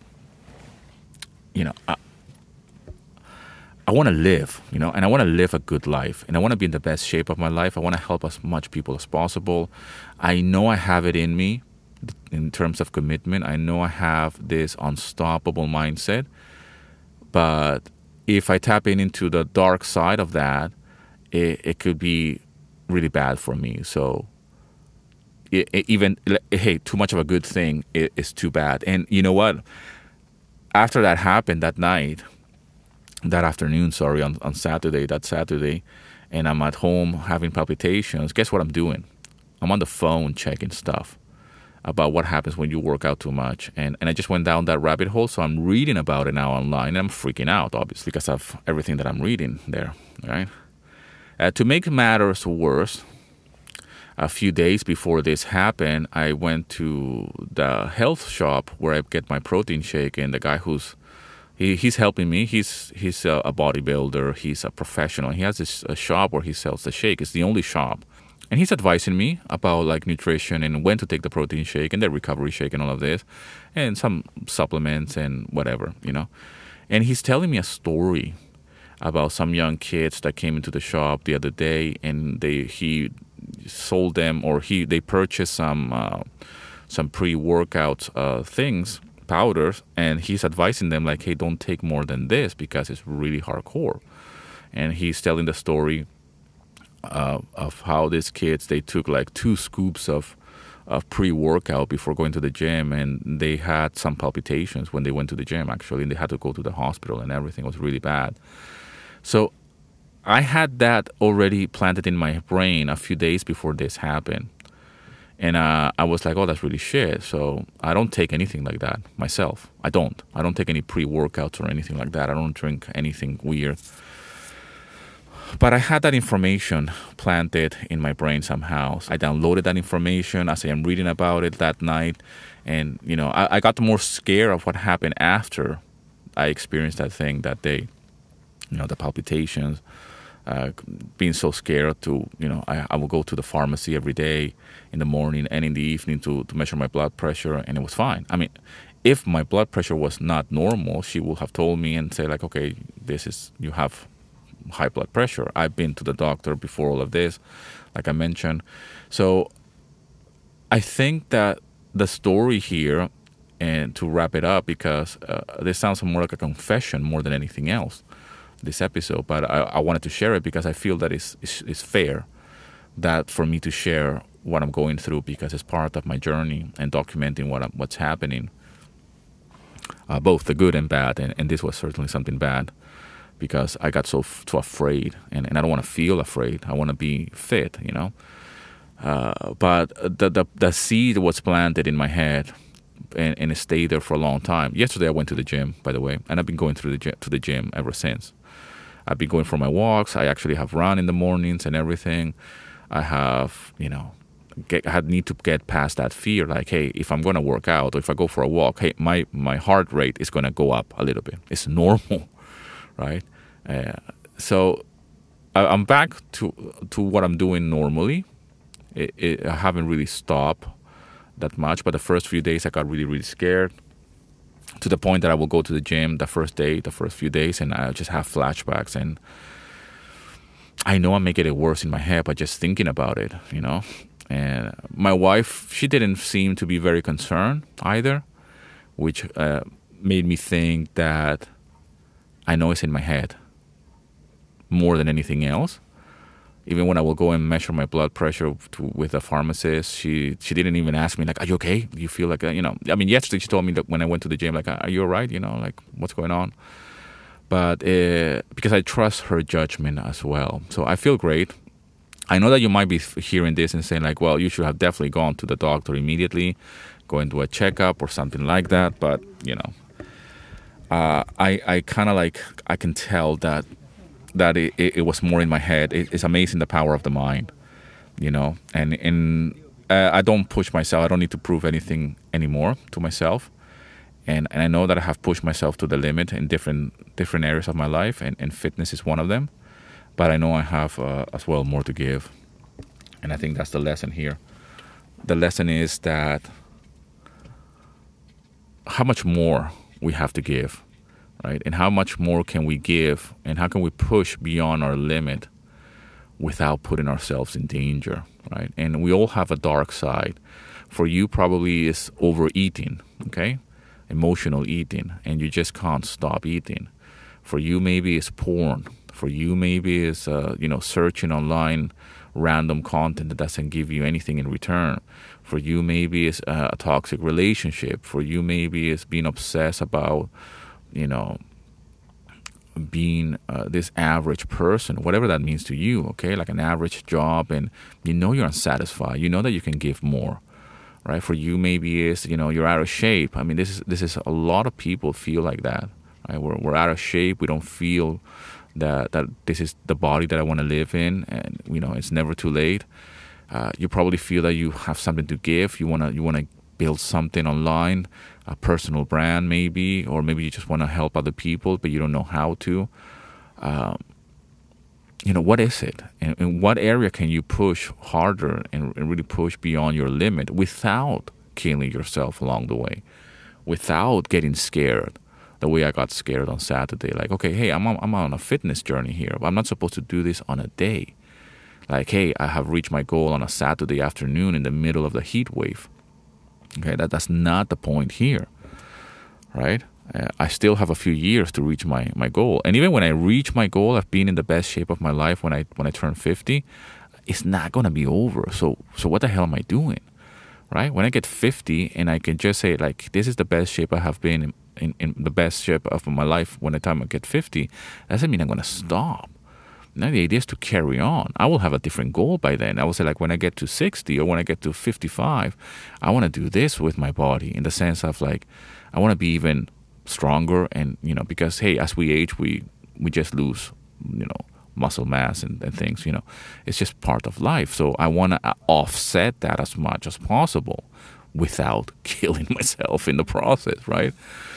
I want to live, and I want to live a good life. And I want to be in the best shape of my life. I want to help as much people as possible. I know I have it in me in terms of commitment. I know I have this unstoppable mindset. But if I tap into the dark side of that, it could be really bad for me. So too much of a good thing is too bad. And you know what? After that happened that afternoon, on Saturday, and I'm at home having palpitations, guess what I'm doing? I'm on the phone checking stuff about what happens when you work out too much. And I just went down that rabbit hole, so I'm reading about it now online, and I'm freaking out, obviously, because of everything that I'm reading there, right? To make matters worse, a few days before this happened, I went to the health shop where I get my protein shake, and the guy he's helping me. He's a bodybuilder. He's a professional. He has a shop where he sells the shake. It's the only shop, and he's advising me about like nutrition and when to take the protein shake and the recovery shake and all of this, and some supplements and whatever, And he's telling me a story about some young kids that came into the shop the other day, and he sold them, or they purchased some pre-workout things, powders, and he's advising them like, hey, don't take more than this because it's really hardcore. And he's telling the story of how these kids, they took like 2 scoops of pre-workout before going to the gym, and they had some palpitations when they went to the gym, actually, and they had to go to the hospital, and everything was really bad. So I had that already planted in my brain a few days before this happened. And I was like, oh, that's really shit. So I don't take anything like that myself. I don't take any pre-workouts or anything like that. I don't drink anything weird. But I had that information planted in my brain somehow. I downloaded that information as I am reading about it that night. And, I got more scared of what happened after I experienced that thing that day. The palpitations, being so scared to, I will go to the pharmacy every day in the morning and in the evening to measure my blood pressure, and it was fine. I mean, if my blood pressure was not normal, she would have told me and say like, okay, you have high blood pressure. I've been to the doctor before all of this, like I mentioned. So I think that the story here, and to wrap it up, because this sounds more like a confession more than anything else, this episode, but I wanted to share it because I feel that it's fair that for me to share what I'm going through, because it's part of my journey and documenting what's happening, both the good and bad, and this was certainly something bad because I got so afraid, and I don't want to feel afraid. I want to be fit, but the seed was planted in my head, and it stayed there for a long time. Yesterday I went to the gym, by the way, and I've been going to the gym ever since. I've been going for my walks. I actually have run in the mornings and everything. I have, I need to get past that fear. Like, hey, if I'm going to work out or if I go for a walk, hey, my heart rate is going to go up a little bit. It's normal, right? So I'm back to what I'm doing normally. I haven't really stopped that much, but the first few days I got really, really scared, to the point that I will go to the gym the first few days, and I just have flashbacks, and I know I'm making it worse in my head by just thinking about it, And my wife, she didn't seem to be very concerned either, which made me think that I know it's in my head more than anything else. Even when I will go and measure my blood pressure with a pharmacist, she didn't even ask me like, "Are you okay? Do you feel like I mean, yesterday she told me that when I went to the gym, like, "Are you all right? Like what's going on?" But because I trust her judgment as well, so I feel great. I know that you might be hearing this and saying like, "Well, you should have definitely gone to the doctor immediately, go into a checkup or something like that." But I kind of like I can tell that it was more in my head. It's amazing the power of the mind, and I don't push myself. I don't need to prove anything anymore to myself, and I know that I have pushed myself to the limit in different areas of my life, and fitness is one of them. But I know I have as well more to give, and I think that's the lesson here. The lesson is that how much more we have to give, right? And how much more can we give, and how can we push beyond our limit without putting ourselves in danger, right? And we all have a dark side. For you, probably is overeating, okay? Emotional eating, and you just can't stop eating. For you, maybe it's porn. For you, maybe it's searching online random content that doesn't give you anything in return. For you, maybe it's a toxic relationship. For you, maybe it's being obsessed about being this average person, whatever that means to you, okay? Like an average job, and you're unsatisfied. You know that you can give more, right? For you, maybe it's you're out of shape. I mean, this is a lot of people feel like that, right? We're out of shape. We don't feel that this is the body that I want to live in, and it's never too late. You probably feel that you have something to give. You wanna build something online, a personal brand maybe, or maybe you just want to help other people, but you don't know how to. What is it? And in what area can you push harder and really push beyond your limit without killing yourself along the way, without getting scared? The way I got scared on Saturday, like, okay, hey, I'm on a fitness journey here, but I'm not supposed to do this on a day. Like, hey, I have reached my goal on a Saturday afternoon in the middle of the heat wave. Okay, that's not the point here, right? I still have a few years to reach my goal, and even when I reach my goal of being in the best shape of my life when I turn 50, it's not gonna be over. So what the hell am I doing, right? When I get 50 and I can just say like, this is the best shape I have been in the best shape of my life when the time I get 50, doesn't mean I'm gonna stop. Now the idea is to carry on. I will have a different goal by then. I will say like when I get to 60 or when I get to 55, I want to do this with my body in the sense of like, I want to be even stronger and, because hey, as we age, we just lose, muscle mass and things, it's just part of life. So I want to offset that as much as possible without killing myself in the process, right?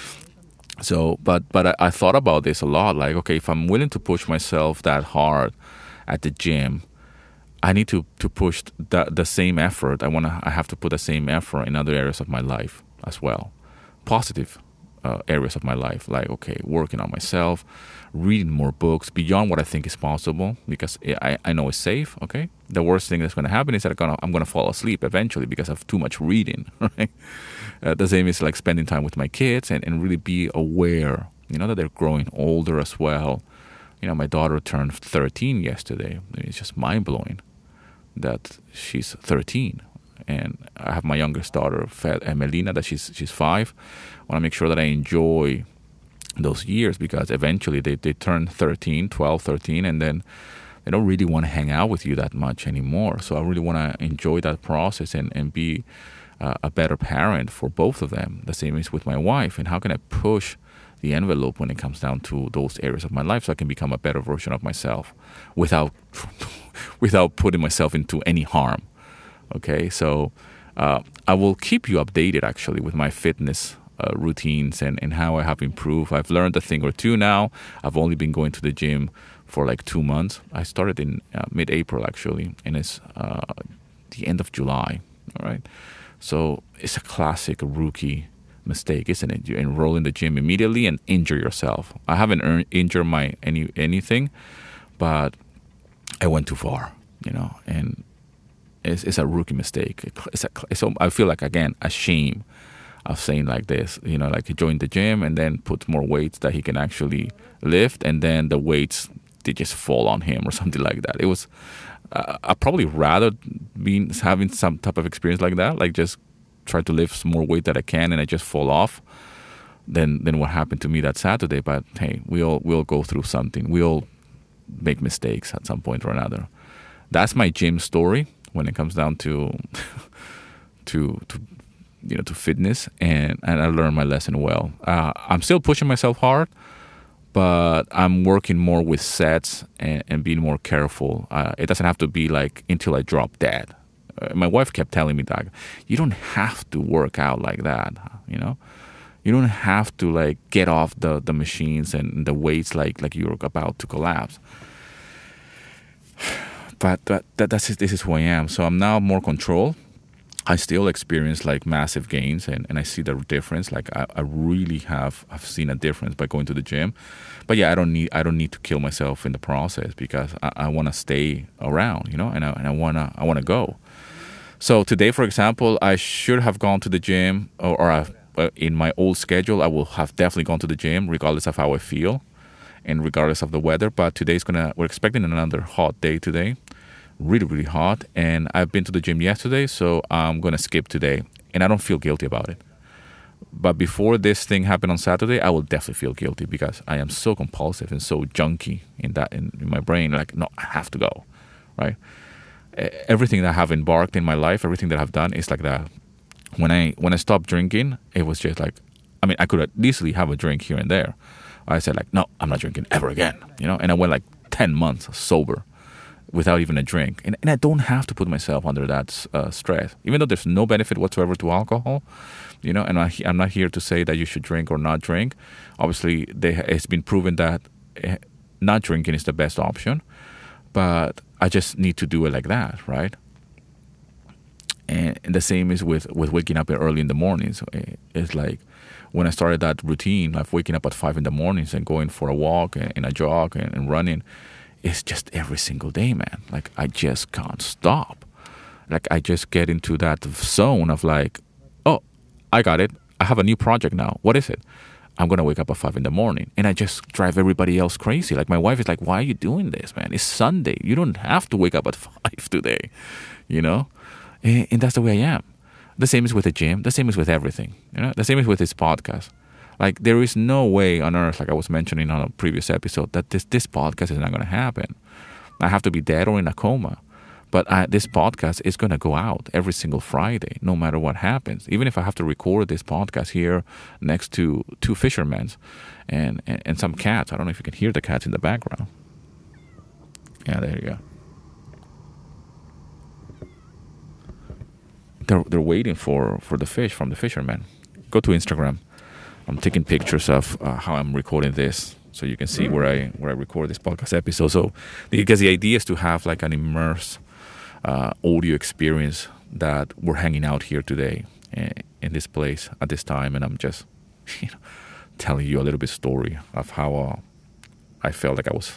So, but I thought about this a lot. Like, okay, if I'm willing to push myself that hard at the gym, I need to push the same effort. I have to put the same effort in other areas of my life as well, positive areas of my life. Like, okay, working on myself, reading more books beyond what I think is possible because I know it's safe. Okay, the worst thing that's going to happen is that I'm going to fall asleep eventually because of too much reading. Right. The same is like spending time with my kids and really be aware, that they're growing older as well. My daughter turned 13 yesterday. It's just mind blowing that she's 13. And I have my youngest daughter, Melina, that she's 5. I want to make sure that I enjoy those years because eventually they turn 12, 13, and then they don't really want to hang out with you that much anymore. So I really want to enjoy that process and be a better parent for both of them. The same is with my wife. And how can I push the envelope when it comes down to those areas of my life so I can become a better version of myself without putting myself into any harm? Okay, so I will keep you updated actually with my fitness routines and how I have improved. I've learned a thing or two now. I've only been going to the gym for like 2 months. I started in mid-April actually, and it's the end of July. All right. So it's a classic rookie mistake, isn't it? You enroll in the gym immediately and injure yourself. I haven't injured anything, but I went too far, and it's a rookie mistake. I feel like, again, a shame of saying like this, like he joined the gym and then put more weights that he can actually lift, and then the weights they just fall on him or something like that. It was I'd probably rather be having some type of experience like that, like just try to lift some more weight that I can and I just fall off, than what happened to me that Saturday. But hey, we all go through something. We all make mistakes at some point or another. That's my gym story when it comes down to to fitness, and I learned my lesson well. I'm still pushing myself hard, but I'm working more with sets and being more careful. It doesn't have to be like until I drop dead. My wife kept telling me that you don't have to work out like that, you know. You don't have to like get off the machines and the weights like you're about to collapse. But this is who I am. So I'm now more control. I still experience like massive gains, and I see the difference. Like I really have seen a difference by going to the gym. But yeah, I don't need to kill myself in the process, because I want to stay around, you know, and I wanna go. So today, for example, I should have gone to the gym, or in my old schedule, I will have definitely gone to the gym regardless of how I feel and regardless of the weather. But we're expecting another hot day today. Really, really hot. And I've been to the gym yesterday, so I'm going to skip today. And I don't feel guilty about it. But before this thing happened on Saturday, I will definitely feel guilty, because I am so compulsive and so junky in my brain. Like, no, I have to go, right? Everything that I have embarked in my life, everything that I've done is like that. When I stopped drinking, it was just like, I mean, I could easily have a drink here and there. I said like, no, I'm not drinking ever again, you know? And I went like 10 months sober without even a drink. And I don't have to put myself under that stress, even though there's no benefit whatsoever to alcohol, you know? And I'm not here to say that you should drink or not drink. Obviously, it's been proven that not drinking is the best option, but I just need to do it like that, right? And the same is with waking up early in the mornings. It's like when I started that routine of waking up at 5 in the mornings and going for a walk and a jog and running, it's just every single day, man. Like I just can't stop. Like I just get into that zone of like, oh, I got it. I have a new project now. What is it? I'm going to wake up at 5 in the morning. And I just drive everybody else crazy. Like my wife is like, why are you doing this, man? It's Sunday. You don't have to wake up at 5 today, you know? And that's the way I am. The same is with the gym. The same is with everything. You know, the same is with this podcast. Like there is no way on earth, like I was mentioning on a previous episode, that this podcast is not going to happen. I have to be dead or in a coma. But this podcast is going to go out every single Friday, no matter what happens. Even if I have to record this podcast here next to two fishermen and some cats. I don't know if you can hear the cats in the background. Yeah, there you go. They're waiting for the fish from the fishermen. Go to Instagram. I'm taking pictures of how I'm recording this, so you can see where I record this podcast episode. So because the idea is to have like an immersive audio experience that we're hanging out here today in this place at this time, and I'm just telling you a little bit story of how I felt like I was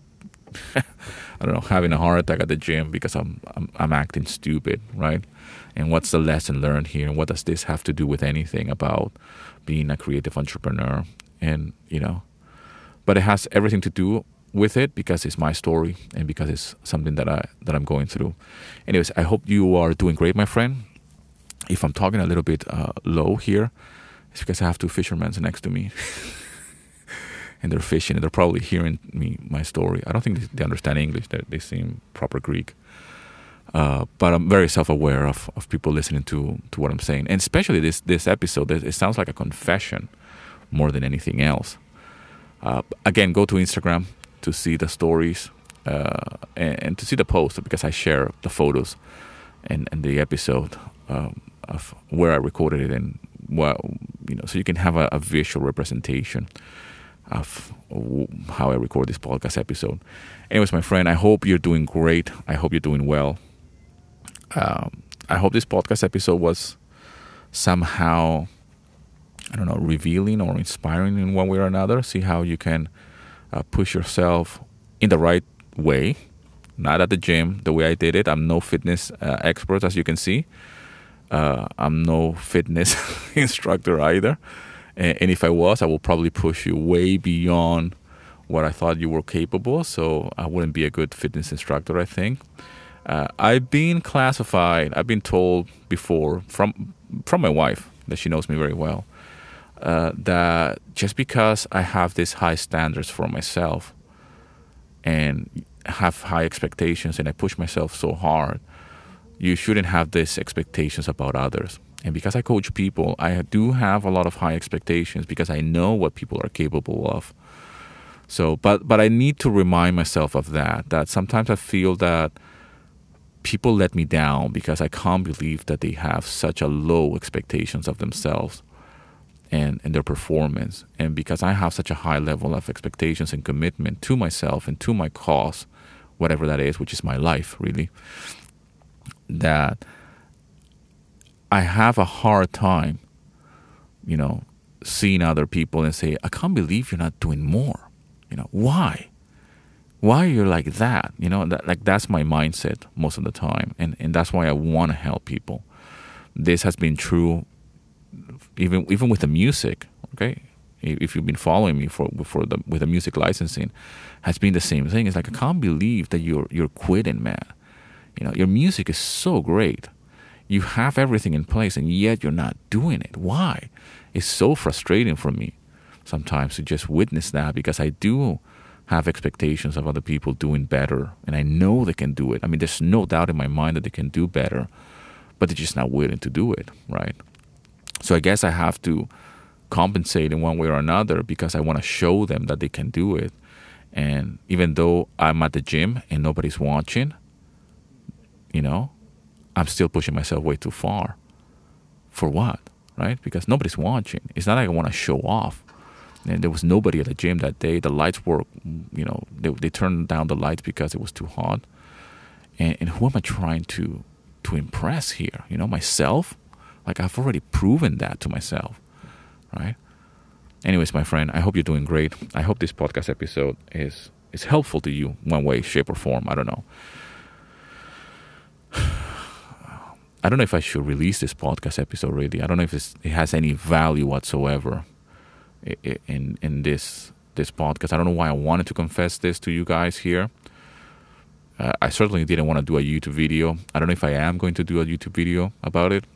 I don't know, having a heart attack at the gym because I'm acting stupid, right? And what's the lesson learned here? And what does this have to do with anything about being a creative entrepreneur? And but it has everything to do with it because it's my story and because it's something that I'm going through. Anyways, I hope you are doing great, my friend. If I'm talking a little bit low here, it's because I have two fishermen next to me. And they're fishing, and they're probably hearing my story. I don't think they understand English. They seem proper Greek. But I'm very self-aware of people listening to what I'm saying. And especially this episode, it sounds like a confession more than anything else. Again, go to Instagram to see the stories and to see the post, because I share the photos and the episode of where I recorded it, and so you can have a visual representation of how I record this podcast episode. Anyways, my friend, I hope you're doing great. I hope you're doing well. I hope this podcast episode was somehow, I don't know, revealing or inspiring in one way or another. See how you can push yourself in the right way, not at the gym the way I did it. I'm no fitness expert, as you can see. I'm no fitness instructor either. And if I was, I will probably push you way beyond what I thought you were capable, so I wouldn't be a good fitness instructor, I think. I've been told before from my wife, that she knows me very well, that just because I have these high standards for myself and have high expectations and I push myself so hard, you shouldn't have these expectations about others. And because I coach people, I do have a lot of high expectations because I know what people are capable of. So, but I need to remind myself of that sometimes I feel that people let me down because I can't believe that they have such a low expectations of themselves and their performance. And because I have such a high level of expectations and commitment to myself and to my cause, whatever that is, which is my life, really, that I have a hard time, seeing other people and say, I can't believe you're not doing more. Why? Why you're like that? That's my mindset most of the time. And that's why I want to help people. This has been true even with the music, okay? If you've been following me with the music licensing, has been the same thing. It's like, I can't believe that you're quitting, man. Your music is so great. You have everything in place and yet you're not doing it. Why? It's so frustrating for me sometimes to just witness that, because I do have expectations of other people doing better and I know they can do it. I mean, there's no doubt in my mind that they can do better, but they're just not willing to do it, right? So I guess I have to compensate in one way or another because I want to show them that they can do it. And even though I'm at the gym and nobody's watching, I'm still pushing myself way too far. For what, right? Because nobody's watching. It's not like I want to show off. And there was nobody at the gym that day. The lights were, they turned down the lights because it was too hot. And who am I trying to impress here? Myself? Like, I've already proven that to myself, right? Anyways, my friend, I hope you're doing great. I hope this podcast episode is helpful to you one way, shape, or form. I don't know. I don't know if I should release this podcast episode really. I don't know if it has any value whatsoever in this podcast. I don't know why I wanted to confess this to you guys here. I certainly didn't want to do a YouTube video. I don't know if I am going to do a YouTube video about it.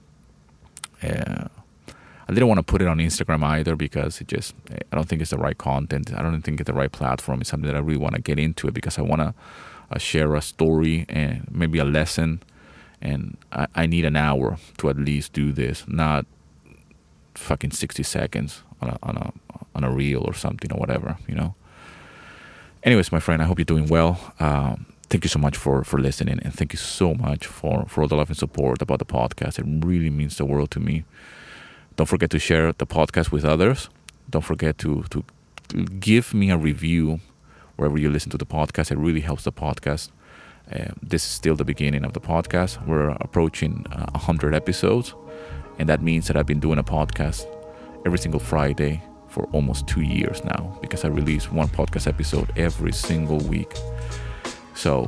I didn't want to put it on Instagram either because I don't think it's the right content. I don't think it's the right platform. It's something that I really want to get into it because I want to share a story and maybe a lesson. And I need an hour to at least do this, not fucking 60 seconds on a reel or something or whatever, Anyways, my friend, I hope you're doing well. Thank you so much for listening, and thank you so much for all the love and support about the podcast. It really means the world to me. Don't forget to share the podcast with others. Don't forget to give me a review wherever you listen to the podcast. It really helps the podcast. This is still the beginning of the podcast. We're approaching 100 episodes, and that means that I've been doing a podcast every single Friday for almost 2 years now, because I release one podcast episode every single week. So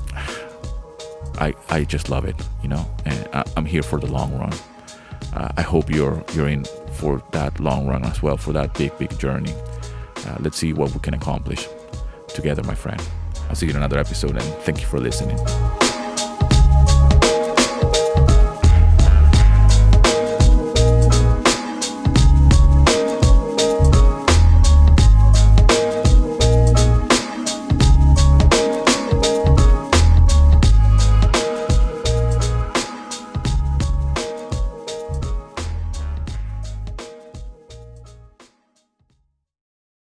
I just love it, and I'm here for the long run. I hope you're in for that long run as well, for that big journey. Let's see what we can accomplish together, my friend. I'll see you in another episode, and thank you for listening.